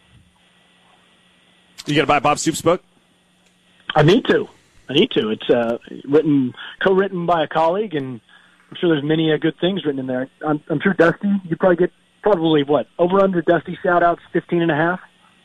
You got to buy Bob Stoops' book? I need to. I need to. It's uh, written, co-written by a colleague, and I'm sure there's many uh, good things written in there. I'm, I'm sure Dusty, you probably get probably, what, over under Dusty shout-outs, fifteen and a half?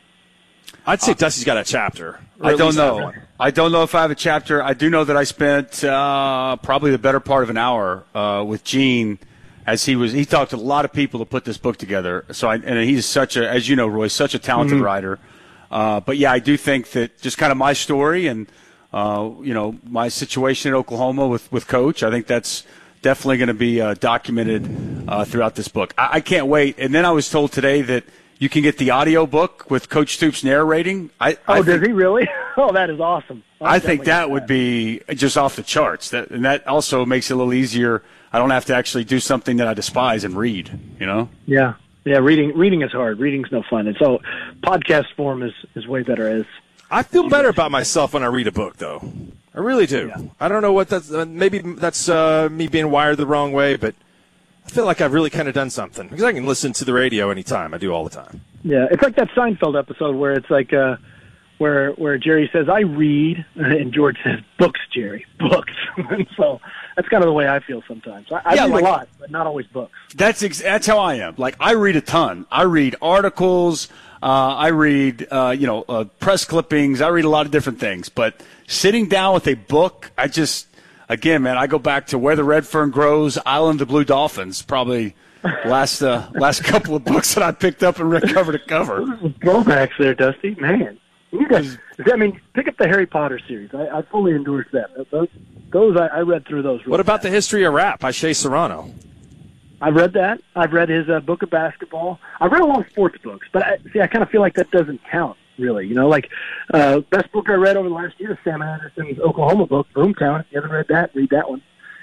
I'd say uh, Dusty's got a chapter. I don't know. I don't know if I have a chapter. I do know that I spent uh, probably the better part of an hour uh, with Gene as he was. He talked to a lot of people to put this book together. So, I, and he's such a, as you know, Roy, such a talented mm-hmm. writer. Uh, but yeah, I do think that just kind of my story and uh, you know my situation in Oklahoma with with Coach. I think that's definitely going to be uh, documented uh, throughout this book. I, I can't wait. And then I was told today that you can get the audio book with Coach Stoops narrating. I, oh, I does think, he really? Oh, that is awesome. I think that would be just off the charts. That, and that also makes it a little easier. I don't have to actually do something that I despise and read, you know? Yeah. Yeah, reading reading is hard. Reading's no fun. And so podcast form is, is way better. As I feel better about myself when I read a book, though. I really do. Yeah. I don't know what that's uh, – maybe that's uh, me being wired the wrong way, but – I feel like I've really kind of done something because I can listen to the radio anytime. I do all the time. Yeah, it's like that Seinfeld episode where it's like uh, where where Jerry says, "I read," and George says, "Books, Jerry, books." And so that's kind of the way I feel sometimes. I, I yeah, read like, a lot, but not always books. That's ex- that's how I am. Like I read a ton. I read articles. Uh, I read uh, you know uh, press clippings. I read a lot of different things. But sitting down with a book, I just. Again, man, I go back to Where the Red Fern Grows, Island of the Blue Dolphins, probably last uh, last couple of books that I picked up and read cover to cover. Throwbacks there, Dusty. Man, you guys, I mean, pick up the Harry Potter series. I, I fully endorse that. Those, those I, I read through those. Really what about fast. The History of Rap by Shea Serrano? I've read that. I've read his uh, book of basketball. I've read a lot of sports books, but I, see, I kind of feel like that doesn't count. Really, you know, like uh, best book I read over the last year is Sam Anderson's Oklahoma book, Boomtown. If you haven't read that, read that one.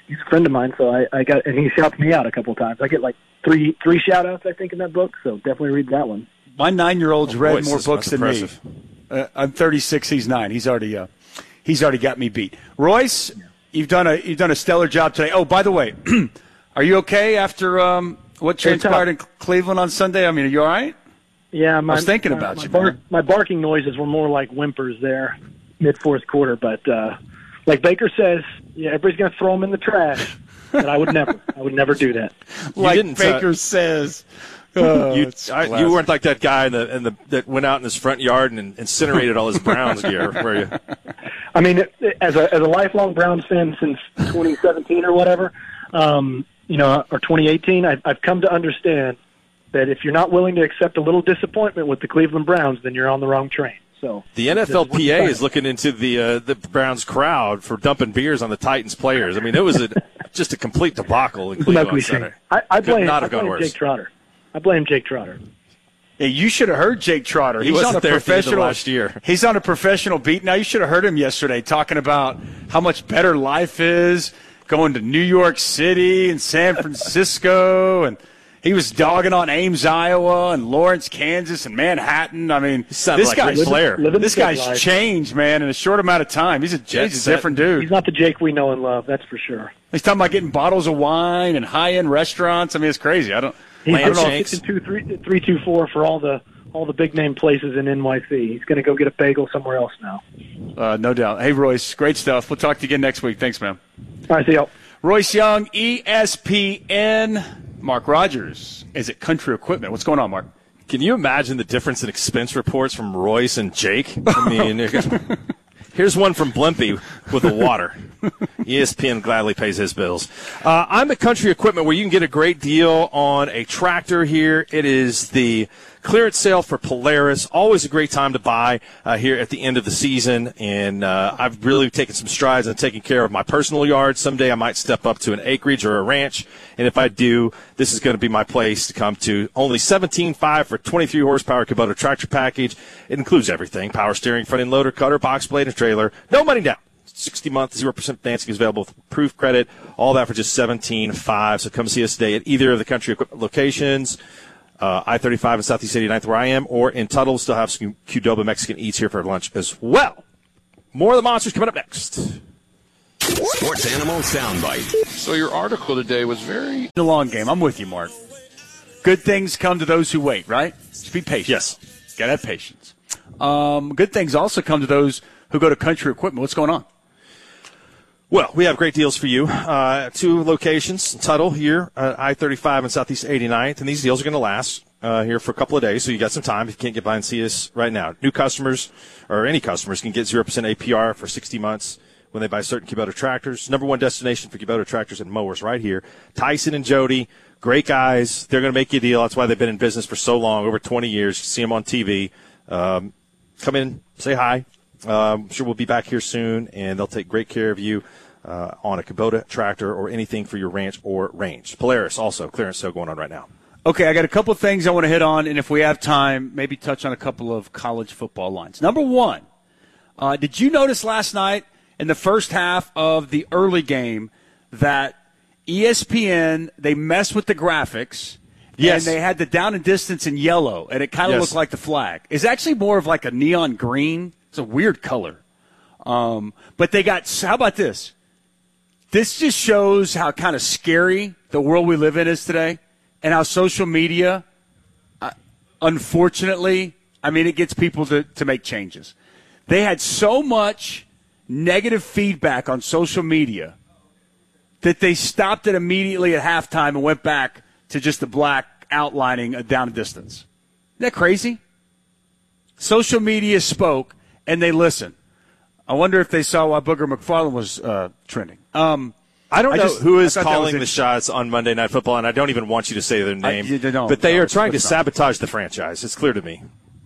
he's a friend of mine, so I, I got and he shouts me out a couple of times. I get like three three shout outs, I think, in that book. So definitely read that one. My nine-year-old's oh, read boy, more books than impressive. me. Uh, I'm thirty-six. He's nine. He's already uh, he's already got me beat. Royce, you've done a you've done a stellar job today. Oh, by the way, are you okay after um, what transpired in Cleveland on Sunday? I mean, are you all right? Yeah, my, I was thinking my, about my you. Bark, my barking noises were more like whimpers there, mid fourth quarter. But uh, like Baker says, yeah, everybody's going to throw them in the trash. But I would never, I would never do that. Like didn't, Baker uh, says. Uh, you, I, you weren't like that guy in the, in the that went out in his front yard and incinerated all his Browns gear, were you? I mean, as a as a lifelong Browns fan since twenty seventeen or whatever, um, you know, or twenty eighteen, I've, I've come to understand that if you're not willing to accept a little disappointment with the Cleveland Browns, then you're on the wrong train. So the N F L P A is looking into the uh, the Browns crowd for dumping beers on the Titans players. I mean, it was a, just a complete debacle in Cleveland on Saturday. I, I blame, not I have gone blame worse. Jake Trotter. I blame Jake Trotter. Yeah, you should have heard Jake Trotter. He he's wasn't on a there at the end of professional last year. He's on a professional beat now. You should have heard him yesterday talking about how much better life is going to New York City and San Francisco, and he was dogging on Ames, Iowa, and Lawrence, Kansas, and Manhattan. I mean, this like guy's Flair. This guy's life. changed, man, in a short amount of time. He's a, he's a different dude. He's not the Jake we know and love, that's for sure. He's talking about getting bottles of wine and high-end restaurants. I mean, it's crazy. I don't. He's I don't know. six and two, three, three, two, four for all the all the big name places in N Y C. He's going to go get a bagel somewhere else now. Uh, no doubt. Hey, Royce, great stuff. We'll talk to you again next week. Thanks, man. All right, see y'all. Royce Young, E S P N. Mark Rogers is at Country Equipment. What's going on, Mark? Can you imagine the difference in expense reports from Royce and Jake? I mean, here's one from Blimpie with the water. E S P N gladly pays his bills. Uh, I'm at Country Equipment where you can get a great deal on a tractor here. It is the clearance sale for Polaris. Always a great time to buy uh, here at the end of the season. And uh, I've really taken some strides in taking care of my personal yard. Someday I might step up to an acreage or a ranch. And if I do, this is going to be my place to come to. Only seventeen five dollars for twenty-three horsepower Kubota tractor package. It includes everything: power steering, front end loader, cutter, box blade, and trailer. No money down. sixty month, zero percent financing is available with proof credit. All that for just seventeen five. So come see us today at either of the Country Equipment locations. Uh, I thirty-five in Southeast eighty-ninth where I am, or in Tuttle. We'll still have some Qdoba Mexican Eats here for lunch as well. More of the Monsters coming up next. Sports Animal Soundbite. So your article today was very... The long game. I'm with you, Mark. Good things come to those who wait, right? Just be patient. Yes. Gotta have patience. Um, good things also come to those who go to Country Equipment. What's going on? Well, we have great deals for you. Uh, two locations, Tuttle here, uh, I thirty-five and Southeast eighty-ninth, and these deals are going to last uh, here for a couple of days, so you got some time if you can't get by and see us right now. New customers, or any customers, can get zero percent A P R for sixty months when they buy certain Kubota tractors. Number one destination for Kubota tractors and mowers right here. Tyson and Jody, great guys. They're going to make you a deal. That's why they've been in business for so long, over twenty years. You see them on T V. Um, come in, say hi. Uh, I'm sure we'll be back here soon, and they'll take great care of you uh, on a Kubota tractor or anything for your ranch or range. Polaris also, clearance sale going on right now. Okay, I got a couple of things I want to hit on, and if we have time, maybe touch on a couple of college football lines. Number one, uh, did you notice last night in the first half of the early game that E S P N, they messed with the graphics, yes, and they had the down and distance in yellow, and it kind of yes. looked like the flag. It's actually more of like a neon green. It's a weird color. Um, but they got – how about this? This just shows how kind of scary the world we live in is today and how social media, uh, unfortunately, I mean, it gets people to, to make changes. They had so much negative feedback on social media that they stopped it immediately at halftime and went back to just the black outlining a down distance. Isn't that crazy? Social media spoke, and they listened. I wonder if they saw why Booger McFarland was uh, trending. Um, I don't I know just, who is I calling the shots on Monday Night Football, and I don't even want you to say their name. I, you don't, but they no, are trying to not. sabotage the franchise. It's clear to me.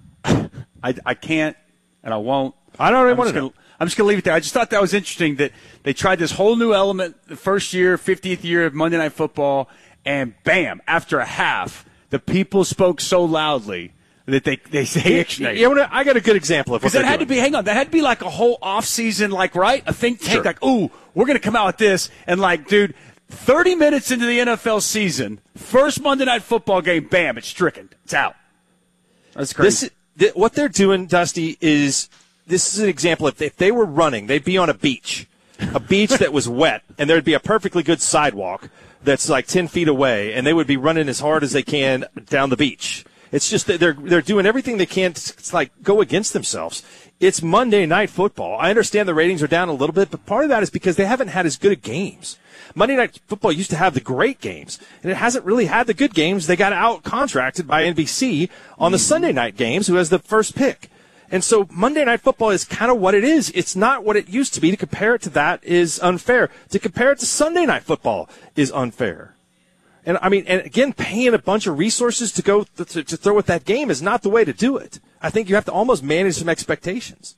I, I can't, and I won't. I don't even I'm want just to gonna, I'm just going to leave it there. I just thought that was interesting that they tried this whole new element the first year, fiftieth year of Monday Night Football, and bam, after a half, the people spoke so loudly that they they say ixnay. You know, I got a good example of what because that they're had doing. to be. Hang on, that had to be like a whole off season, like right, a think tank, Sure. like ooh, we're going to come out with this, and like, dude, thirty minutes into the N F L season, first Monday Night Football game, bam, it's stricken, it's out. That's crazy. This, th- what they're doing, Dusty, is this is an example. If they, if they were running, they'd be on a beach, a beach that was wet, and there'd be a perfectly good sidewalk that's like ten feet away, and they would be running as hard as they can down the beach. It's just that they're they're doing everything they can to it's like go against themselves. It's Monday Night Football. I understand the ratings are down a little bit, but part of that is because they haven't had as good of games. Monday Night Football used to have the great games, and it hasn't really had the good games. They got out-contracted by N B C on the Sunday night games, who has the first pick. And so Monday Night Football is kind of what it is. It's not what it used to be. To compare it to that is unfair. To compare it to Sunday Night Football is unfair. And, I mean, and again, paying a bunch of resources to go th- to, to throw at that game is not the way to do it. I think you have to almost manage some expectations.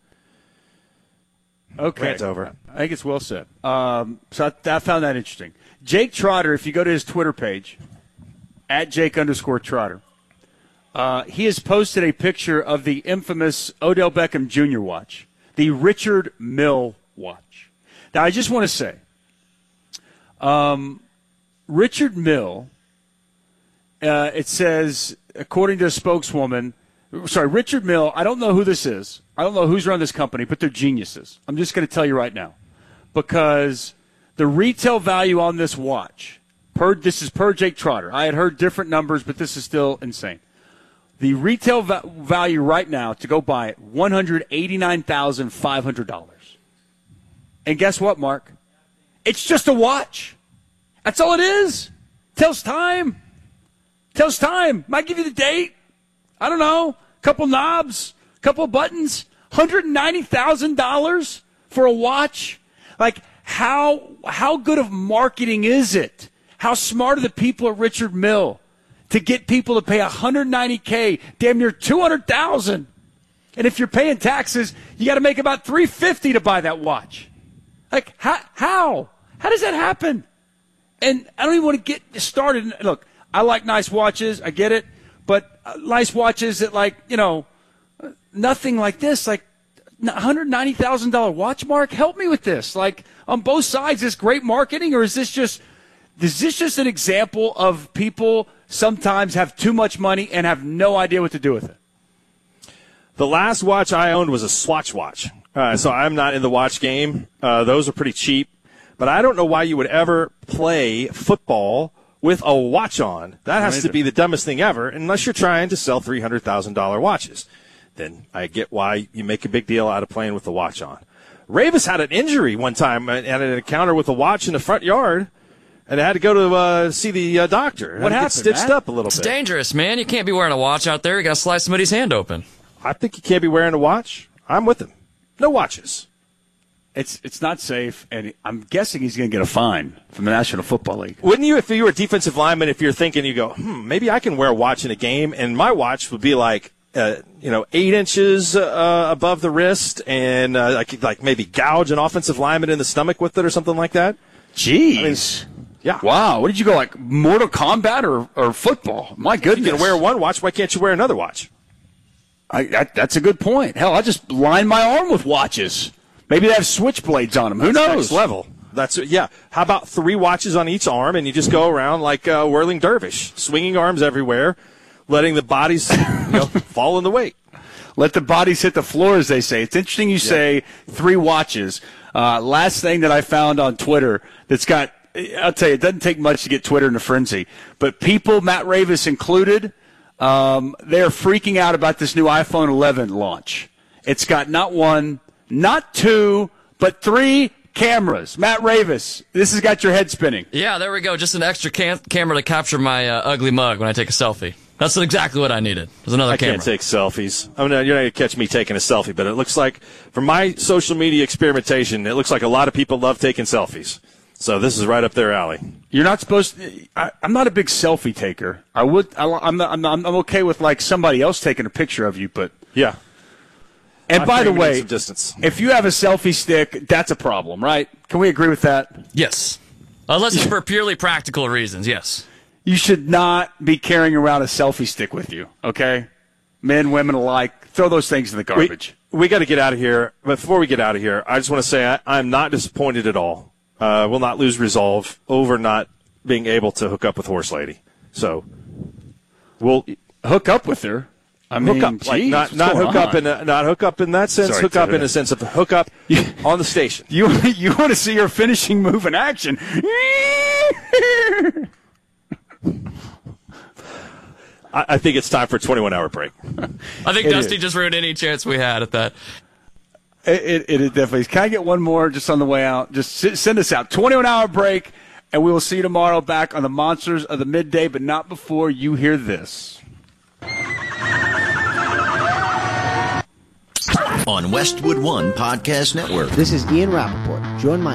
Okay. Rant over. I think it's well said. Um, so I, I found that interesting. Jake Trotter, if you go to his Twitter page, at Jake underscore Trotter, uh, he has posted a picture of the infamous Odell Beckham Junior watch, the Richard Mille watch. Now, I just want to say, um, Richard Mille, uh, it says, according to a spokeswoman, sorry, Richard Mille, I don't know who this is. I don't know who's run this company, but they're geniuses. I'm just going to tell you right now. Because the retail value on this watch, per this is per Jake Trotter. I had heard different numbers, but this is still insane. The retail va- value right now to go buy it, one hundred eighty-nine thousand five hundred dollars. And guess what, Mark? It's just a watch. That's all it is. Tells time. Tells time. Might give you the date. I don't know. Couple knobs, couple buttons. one hundred ninety thousand dollars for a watch. Like, how how good of marketing is it? How smart are the people at Richard Mille to get people to pay one hundred ninety thousand dollars, damn near two hundred thousand dollars? And if you're paying taxes, you got to make about three hundred fifty dollars to buy that watch. Like, how? How, how does that happen? And I don't even want to get started. Look, I like nice watches. I get it. But nice watches that, like, you know, nothing like this, like one hundred ninety thousand dollars watch, Mark, help me with this. Like, on both sides, is this great marketing, or is this just is this just an example of people sometimes have too much money and have no idea what to do with it? The last watch I owned was a Swatch watch. Uh, so I'm not in the watch game. Uh, those are pretty cheap. But I don't know why you would ever play football with a watch on. That has to be the dumbest thing ever, unless you're trying to sell three hundred thousand dollars watches. Then I get why you make a big deal out of playing with the watch on. Ravis had an injury one time at an encounter with a watch in the front yard, and had to go to uh, see the uh, doctor. What happened, get stitched Matt? up a little It's bit. dangerous, man. You can't be wearing a watch out there. You got to slice somebody's hand open. I think you can't be wearing a watch. I'm with him. No watches. It's it's not safe, and I'm guessing he's going to get a fine from the National Football League. Wouldn't you, if you were a defensive lineman, if you're thinking, you go, hmm, maybe I can wear a watch in a game, and my watch would be like, uh, you know, eight inches uh, above the wrist, and uh, I could like maybe gouge an offensive lineman in the stomach with it or something like that. Jeez. I mean, yeah. Wow. What did you go, like Mortal Kombat or, or football? My goodness. You can wear one watch. Why can't you wear another watch? I, that, that's a good point. Hell, I just line my arm with watches. Maybe they have switchblades on them. Who That's knows? Next level. That's yeah. How about three watches on each arm, and you just go around like a whirling dervish, swinging arms everywhere, letting the bodies you know, fall in the weight. Let the bodies hit the floor, as they say. It's interesting you say three watches. Uh, last thing that I found on Twitter that's got, I'll tell you, it doesn't take much to get Twitter in a frenzy. But people, Matt Ravis included, um, they're freaking out about this new iPhone eleven launch. It's got not one, not two, but three cameras. Matt Ravis, this has got your head spinning. Yeah, there we go. Just an extra cam- camera to capture my uh, ugly mug when I take a selfie. That's exactly what I needed. There's another I camera. can't take selfies. I mean, you're not going to catch me taking a selfie, but it looks like, from my social media experimentation, it looks like a lot of people love taking selfies. So this is right up their alley. You're not supposed to, I, I'm not a big selfie taker. I would, I, I'm, not, I'm, not, I'm okay with, like, somebody else taking a picture of you, but. Yeah. And I by the think we need way, some distance. if you have a selfie stick, that's a problem, right? Can we agree with that? Yes. Unless it's for purely practical reasons, yes. You should not be carrying around a selfie stick with you, okay? men, women alike. Throw those things in the garbage. We, we got to get out of here. But before we get out of here, I just want to say I, I'm not disappointed at all. Uh, we'll not lose resolve over not being able to hook up with Horse Lady. So we'll hook up with her. I mean, hook up, geez, like not not hook on? up in a, not hook up in that sense. Sorry, hook up Taylor. in a sense of hook up on the station. You you want to see her finishing move in action? I, I think it's time for a twenty-one hour break. I think It Dusty is. just ruined any chance we had at that. It, it, it is definitely. Can I get one more just on the way out? Just s- send us out. twenty-one hour break, and we will see you tomorrow back on the Monsters of the Midday, but not before you hear this. On Westwood One Podcast Network. This is Ian Rappaport. Join my